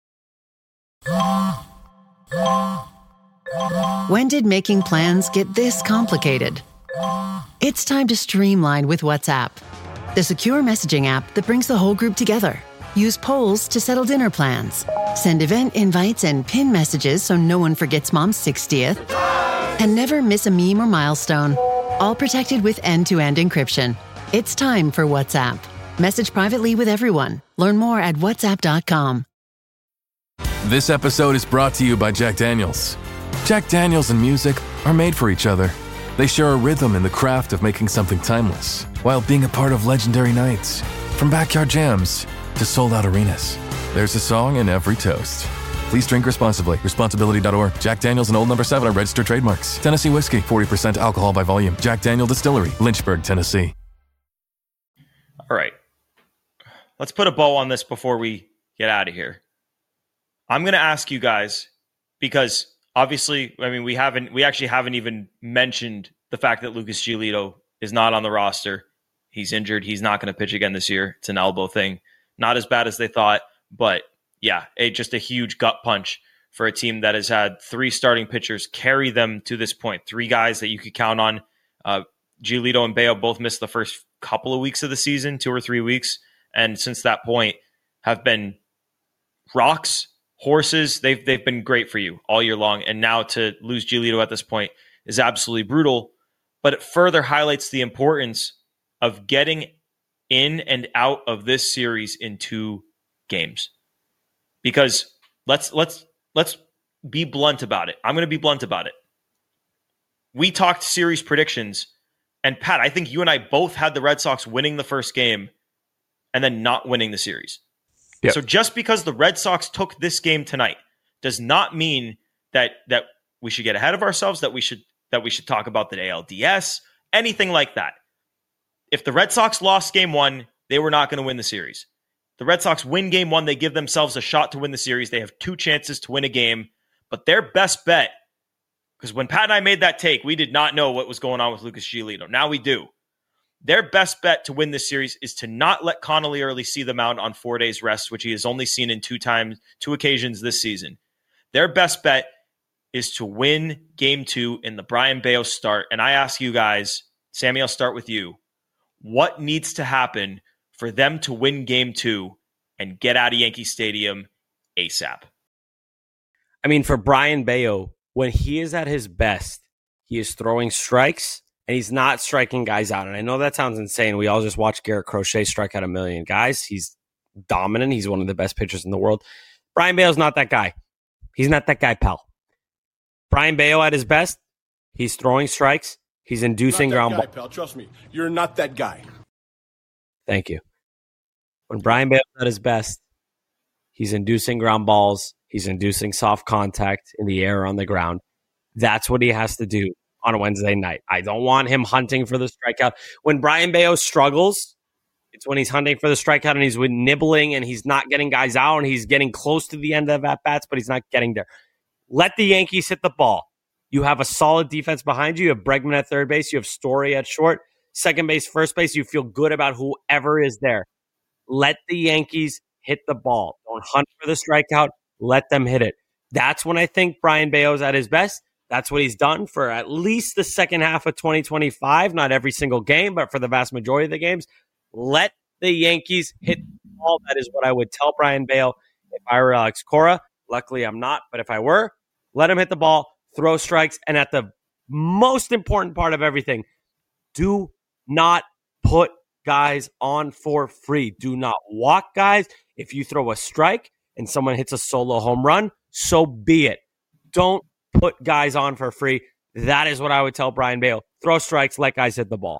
When did making plans get this complicated? It's time to streamline with WhatsApp, the secure messaging app that brings the whole group together. Use polls to settle dinner plans. Send event invites and pin messages so no one forgets Mom's sixtieth. And never miss a meme or milestone. All protected with end-to-end encryption. It's time for WhatsApp. Message privately with everyone. Learn more at whatsapp dot com. This episode is brought to you by Jack Daniels. Jack Daniels and music are made for each other. They share a rhythm in the craft of making something timeless, while being a part of legendary nights. From backyard jams to sold-out arenas, there's a song in every toast. Please drink responsibly. Responsibility dot org. Jack Daniels and Old Number seven are registered trademarks. Tennessee whiskey, forty percent alcohol by volume. Jack Daniel Distillery, Lynchburg, Tennessee. All right. Let's put a bow on this before we get out of here. I'm going to ask you guys, because obviously, I mean, we haven't, we actually haven't even mentioned the fact that Lucas Giolito is not on the roster. He's injured. He's not going to pitch again this year. It's an elbow thing. Not as bad as they thought, but yeah, a, just a huge gut punch for a team that has had three starting pitchers carry them to this point. Three guys that you could count on. Uh, Giolito and Bello both missed the first couple of weeks of the season, two or three weeks. And since that point have been rocks, horses. They've, they've been great for you all year long. And now to lose Giolito at this point is absolutely brutal, but it further highlights the importance of getting in and out of this series in two games. Because let's let's let's be blunt about it. I'm going to be blunt about it. We talked series predictions, and Pat, I think you and I both had the Red Sox winning the first game and then not winning the series. Yep. So just because the Red Sox took this game tonight does not mean that that we should get ahead of ourselves, that we should that we should talk about the A L D S, anything like that. If the Red Sox lost game one, they were not going to win the series. The Red Sox win game one, they give themselves a shot to win the series. They have two chances to win a game, but their best bet, because when Pat and I made that take, we did not know what was going on with Lucas Giolito. Now we do. Their best bet to win this series is to not let Connolly Early see the mound on four days rest, which he has only seen in two times, two occasions this season. Their best bet is to win game two in the Brayan Bello start. And I ask you guys, Sammy, I'll start with you. What needs to happen for them to win game two and get out of Yankee Stadium ASAP? I mean, for Brayan Bello, when he is at his best, he is throwing strikes and he's not striking guys out. And I know that sounds insane. We all just watched Garrett Crochet strike out a million guys. He's dominant. He's one of the best pitchers in the world. Brayan Bello's not that guy. He's not that guy, pal. Brayan Bello at his best, he's throwing strikes. He's inducing ground balls. Pal. Trust me, you're not that guy. Thank you. When Brayan Bello's at his best, he's inducing ground balls. He's inducing soft contact in the air or on the ground. That's what he has to do on a Wednesday night. I don't want him hunting for the strikeout. When Brian Bayo struggles, it's when he's hunting for the strikeout and he's with nibbling and he's not getting guys out and he's getting close to the end of at-bats, but he's not getting there. Let the Yankees hit the ball. You have a solid defense behind you. You have Bregman at third base. You have Story at short. Second base, first base. You feel good about whoever is there. Let the Yankees hit the ball. Don't hunt for the strikeout. Let them hit it. That's when I think Brian Bayo's at his best. That's what he's done for at least the second half of twenty twenty-five. Not every single game, but for the vast majority of the games. Let the Yankees hit the ball. That is what I would tell Brian Bayo if I were Alex Cora. Luckily, I'm not. But if I were, let him hit the ball, throw strikes, and at the most important part of everything, do not put guys on for free. Do not walk guys. If you throw a strike and someone hits a solo home run, so be it. Don't put guys on for free. That is what I would tell Brian Bayo. Throw strikes, let guys hit the ball.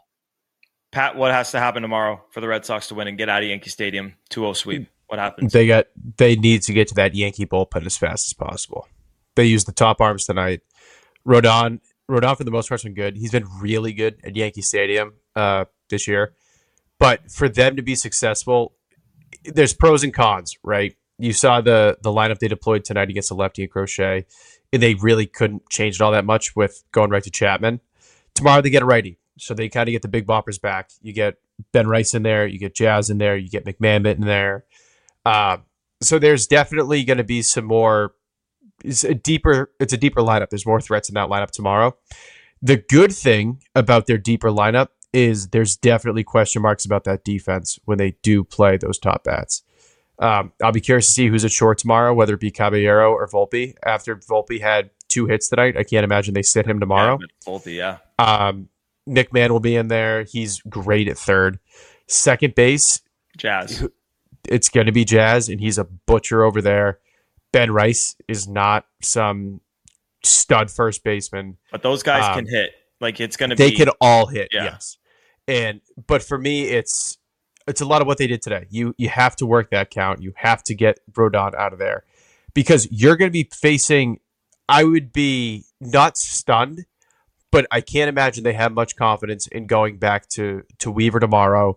Pat, what has to happen tomorrow for the Red Sox to win and get out of Yankee Stadium? two oh sweep. What happens? They got. They need to get to that Yankee bullpen as fast as possible. They used the top arms tonight. Rodon, Rodon for the most part has been good. He's been really good at Yankee Stadium uh, this year. But for them to be successful, there's pros and cons, right? You saw the the lineup they deployed tonight against the lefty and Crochet, and they really couldn't change it all that much with going right to Chapman. Tomorrow they get a righty, so they kind of get the big boppers back. You get Ben Rice in there, you get Jazz in there, you get McMahon in there. Uh, so there's definitely going to be some more. It's a deeper. It's a deeper lineup. There's more threats in that lineup tomorrow. The good thing about their deeper lineup is there's definitely question marks about that defense when they do play those top bats. Um, I'll be curious to see who's at short tomorrow, whether it be Caballero or Volpe. After Volpe had two hits tonight, I can't imagine they sit him tomorrow. Yeah, Volpe, yeah. Um, Nick Mann will be in there. He's great at third. Second base, Jazz. It's going to be Jazz, and he's a butcher over there. Ben Rice is not some stud first baseman. But those guys um, can hit. Like, it's going to be... be... They can all hit, yeah. yes. And But for me, it's it's a lot of what they did today. You you have to work that count. You have to get Rodon out of there. Because you're going to be facing... I would be not stunned, but I can't imagine they have much confidence in going back to, to Weaver tomorrow.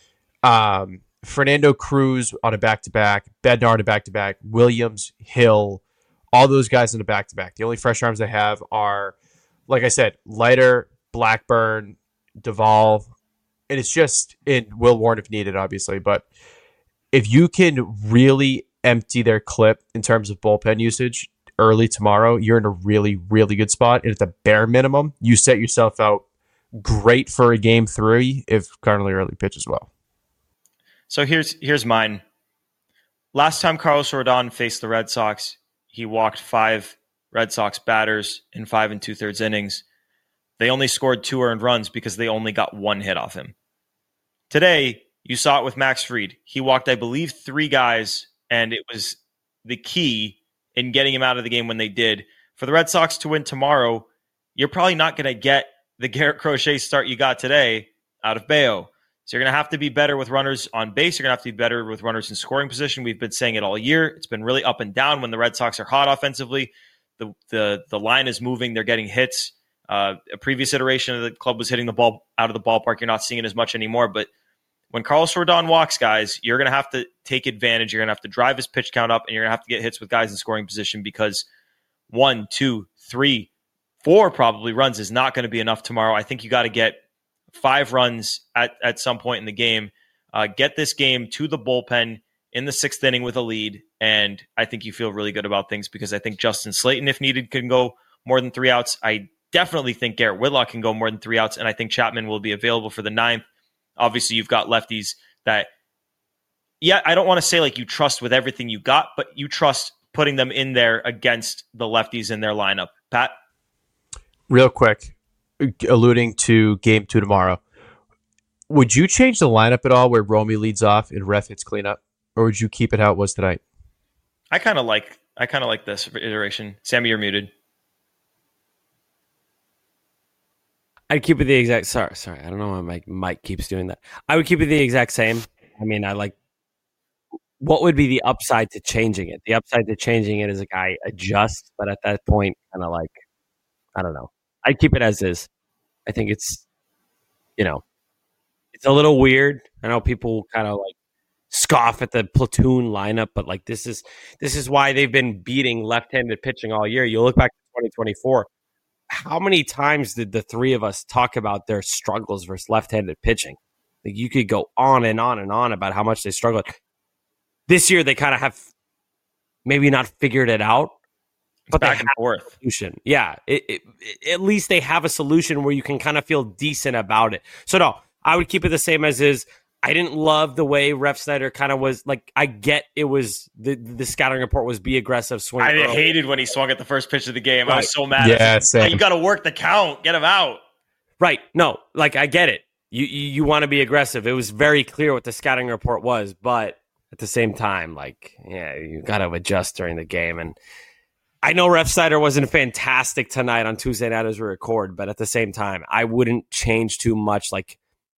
Um, Fernando Cruz on a back-to-back, Bednar on a back-to-back, Williams, Hill, all those guys on a back-to-back. The only fresh arms they have are, like I said, Leiter, Blackburn, Duvall, and it's just in Will Warren if needed, obviously. But if you can really empty their clip in terms of bullpen usage early tomorrow, you're in a really, really good spot. And at the bare minimum, you set yourself out great for a game three if Carnelli early pitches well. So here's here's mine. Last time Carlos Rodon faced the Red Sox, he walked five Red Sox batters in five and two-thirds innings. They only scored two earned runs because they only got one hit off him. Today, you saw it with Max Fried. He walked, I believe, three guys, and it was the key in getting him out of the game when they did. For the Red Sox to win tomorrow, you're probably not going to get the Garrett Crochet start you got today out of Bayo. So you're going to have to be better with runners on base. You're going to have to be better with runners in scoring position. We've been saying it all year. It's been really up and down when the Red Sox are hot offensively. The the the line is moving. They're getting hits. Uh, a previous iteration of the club was hitting the ball out of the ballpark. You're not seeing it as much anymore. But when Carlos Rodon walks guys, you're going to have to take advantage. You're going to have to drive his pitch count up, and you're going to have to get hits with guys in scoring position because one, two, three, four probably runs is not going to be enough tomorrow. I think you got to get five runs at, at some point in the game, uh, get this game to the bullpen in the sixth inning with a lead, and I think you feel really good about things because I think Justin Slayton, if needed, can go more than three outs. I definitely think Garrett Whitlock can go more than three outs, and I think Chapman will be available for the ninth. Obviously, you've got lefties that, yeah, I don't want to say like you trust with everything you got, but you trust putting them in there against the lefties in their lineup. Pat? Real quick, alluding to game two tomorrow, would you change the lineup at all where Romy leads off and Ref hits cleanup, or would you keep it how it was tonight? I kind of like I kind of like this iteration. Sammy, you're muted. I'd keep it the exact. Sorry, sorry. I don't know why Mike Mike keeps doing that. I would keep it the exact same. I mean, I like. What would be the upside to changing it? The upside to changing it is a guy adjusts, but at that point, kind of like I don't know. I'd keep it as is. I think it's, you know, it's a little weird. I know people kind of like scoff at the platoon lineup, but like this is this is why they've been beating left-handed pitching all year. You look back to twenty twenty-four. How many times did the three of us talk about their struggles versus left-handed pitching? Like you could go on and on and on about how much they struggled. This year, they kind of have maybe not figured it out, but back they and have forth. a solution. Yeah, it, it, it, at least they have a solution where you can kind of feel decent about it. So no, I would keep it the same as is. I didn't love the way Ref Snyder kind of was like. I get it was the the scouting report was be aggressive, swing. I early. hated when he swung at the first pitch of the game. Right. I was so mad. Yeah, like, same. you got to work the count. Get him out. Right? No, like I get it. You you, you want to be aggressive. It was very clear what the scouting report was, but at the same time, like yeah, you got to adjust during the game. And I know Ref Snyder wasn't fantastic tonight on Tuesday night as we record, but at the same time, I wouldn't change too much. Like.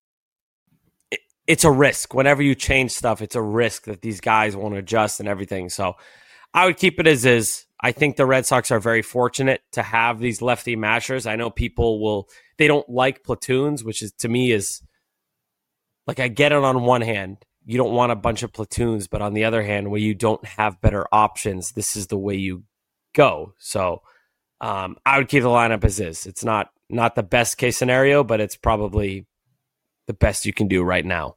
It's a risk. Whenever you change stuff, it's a risk that these guys won't adjust and everything. So I would keep it as is. I think the Red Sox are very fortunate to have these lefty mashers. I know people will, they don't like platoons, which is to me is like, I get it on one hand. You don't want a bunch of platoons, but on the other hand, where you don't have better options, this is the way you go. So um, I would keep the lineup as is. It's not, not the best case scenario, but it's probably the best you can do right now.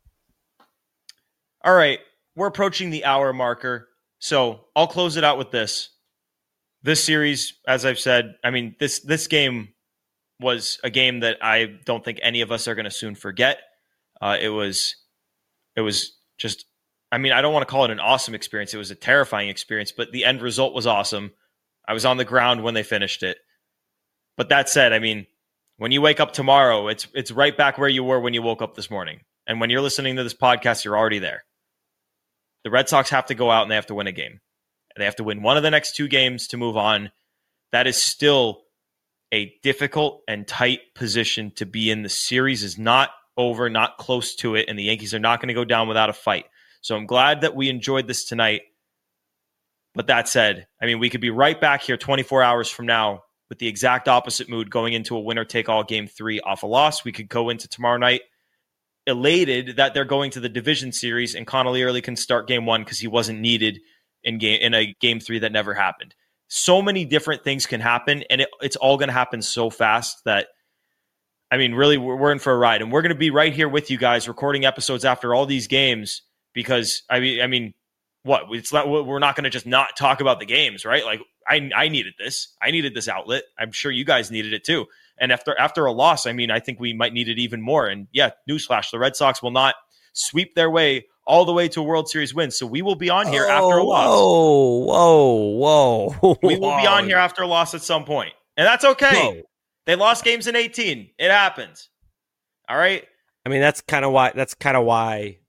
All right. We're approaching the hour marker. So I'll close it out with this. This series, as I've said, I mean, this this game was a game that I don't think any of us are going to soon forget. Uh, it was it was just, I mean, I don't want to call it an awesome experience. It was a terrifying experience, but the end result was awesome. I was on the ground when they finished it. But that said, I mean, when you wake up tomorrow, it's it's right back where you were when you woke up this morning. And when you're listening to this podcast, you're already there. The Red Sox have to go out and they have to win a game. And they have to win one of the next two games to move on. That is still a difficult and tight position to be in. The series is not over, not close to it, and the Yankees are not going to go down without a fight. So I'm glad that we enjoyed this tonight. But that said, I mean, we could be right back here twenty-four hours from now with the exact opposite mood going into a winner-take-all game three off a loss. We could go into tomorrow night elated that they're going to the division series and Connolly Early can start game one because he wasn't needed in game in a game three that never happened. So many different things can happen, and it, it's all going to happen so fast that, I mean, really, we're, we're in for a ride. And we're going to be right here with you guys recording episodes after all these games because, I mean, I mean, what? It's not, we're not going to just not talk about the games, right? Like, I, I needed this. I needed this outlet. I'm sure you guys needed it too. And after after a loss, I mean, I think we might need it even more. And yeah, newsflash, the Red Sox will not sweep their way all the way to a World Series win. So we will be on here oh, after a loss. Whoa, whoa, whoa. We will be on here after a loss at some point. And that's okay. Whoa. They lost games in eighteen. It happens. All right. I mean, that's kind of why that's kind of why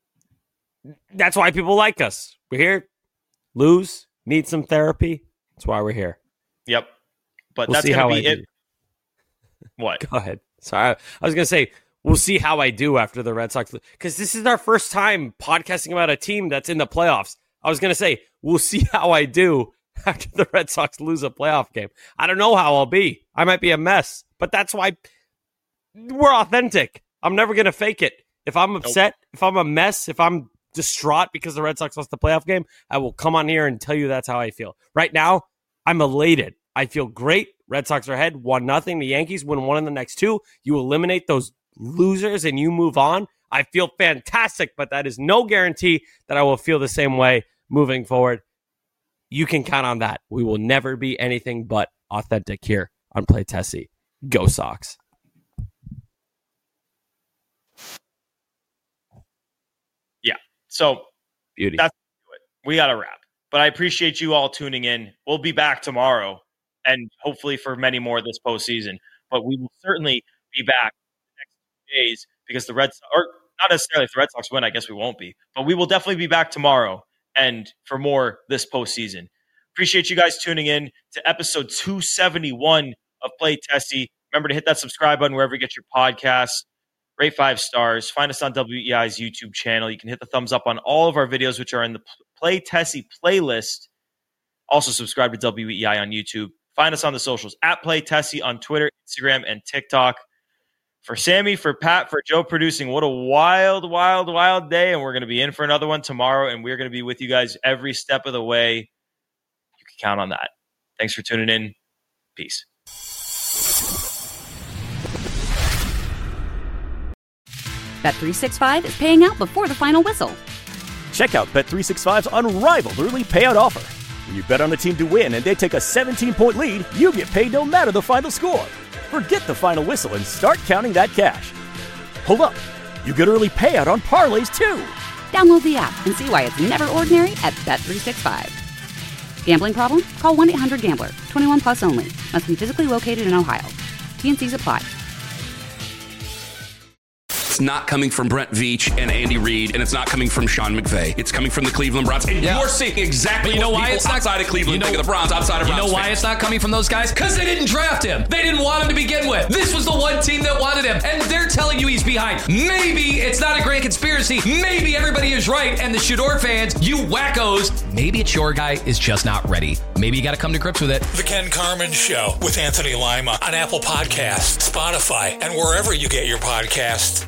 that's why people like us. We're here, lose, need some therapy. That's why we're here. Yep. But we'll that's going to be I it. Do. What? Go ahead. Sorry. I was going to say, we'll see how I do after the Red Sox. Because this is our first time podcasting about a team that's in the playoffs. I was going to say, we'll see how I do after the Red Sox lose a playoff game. I don't know how I'll be. I might be a mess. But that's why we're authentic. I'm never going to fake it. If I'm upset, nope. if I'm a mess, if I'm distraught because the Red Sox lost the playoff game, I will come on here and tell you that's how I feel. Right now, I'm elated. I feel great. Red Sox are ahead, one nothing. The Yankees win one in the next two. You eliminate those losers and you move on. I feel fantastic, but that is no guarantee that I will feel the same way moving forward. You can count on that. We will never be anything but authentic here on Play Tessie. Go Sox. Yeah. So Beauty. That's it. We got to wrap. But I appreciate you all tuning in. We'll be back tomorrow and hopefully for many more this postseason. But we will certainly be back in the next few days because the Red Sox, or not necessarily if the Red Sox win, I guess we won't be. But we will definitely be back tomorrow and for more this postseason. Appreciate you guys tuning in to episode two seventy-one of Play Tessie. Remember to hit that subscribe button wherever you get your podcasts. Rate five stars. Find us on W E I's YouTube channel. You can hit the thumbs up on all of our videos, which are in the Play Tessie playlist. Also subscribe to W E I on YouTube. Find us on the socials at Play Tessie on Twitter, Instagram, and TikTok. For Sammy, for Pat, for Joe producing, what a wild, wild, wild day. And we're going to be in for another one tomorrow. And we're going to be with you guys every step of the way. You can count on that. Thanks for tuning in. Peace. Bet three sixty-five is paying out before the final whistle. Check out Bet three sixty-five's unrivaled early payout offer. When you bet on a team to win and they take a seventeen-point lead, you get paid no matter the final score. Forget the final whistle and start counting that cash. Hold up. You get early payout on parlays too. Download the app and see why it's never ordinary at Bet three sixty-five. Gambling problem? Call one eight hundred gambler. twenty-one plus only. Must be physically located in Ohio. T N Cs apply. It's not coming from Brent Veach and Andy Reid, and it's not coming from Sean McVay. It's coming from the Cleveland Browns. And yeah. you're seeing exactly you know what why people it's outside not, of Cleveland you know, think of the Browns, outside of You Browns know why fans. it's not coming from those guys? Because they didn't draft him. They didn't want him to begin with. This was the one team that wanted him, and they're telling you he's behind. Maybe it's not a grand conspiracy. Maybe everybody is right, and the Shador fans, you wackos, maybe it's your guy is just not ready. Maybe you got to come to grips with it. The Ken Carman Show with Anthony Lima on Apple Podcasts, Spotify, and wherever you get your podcasts.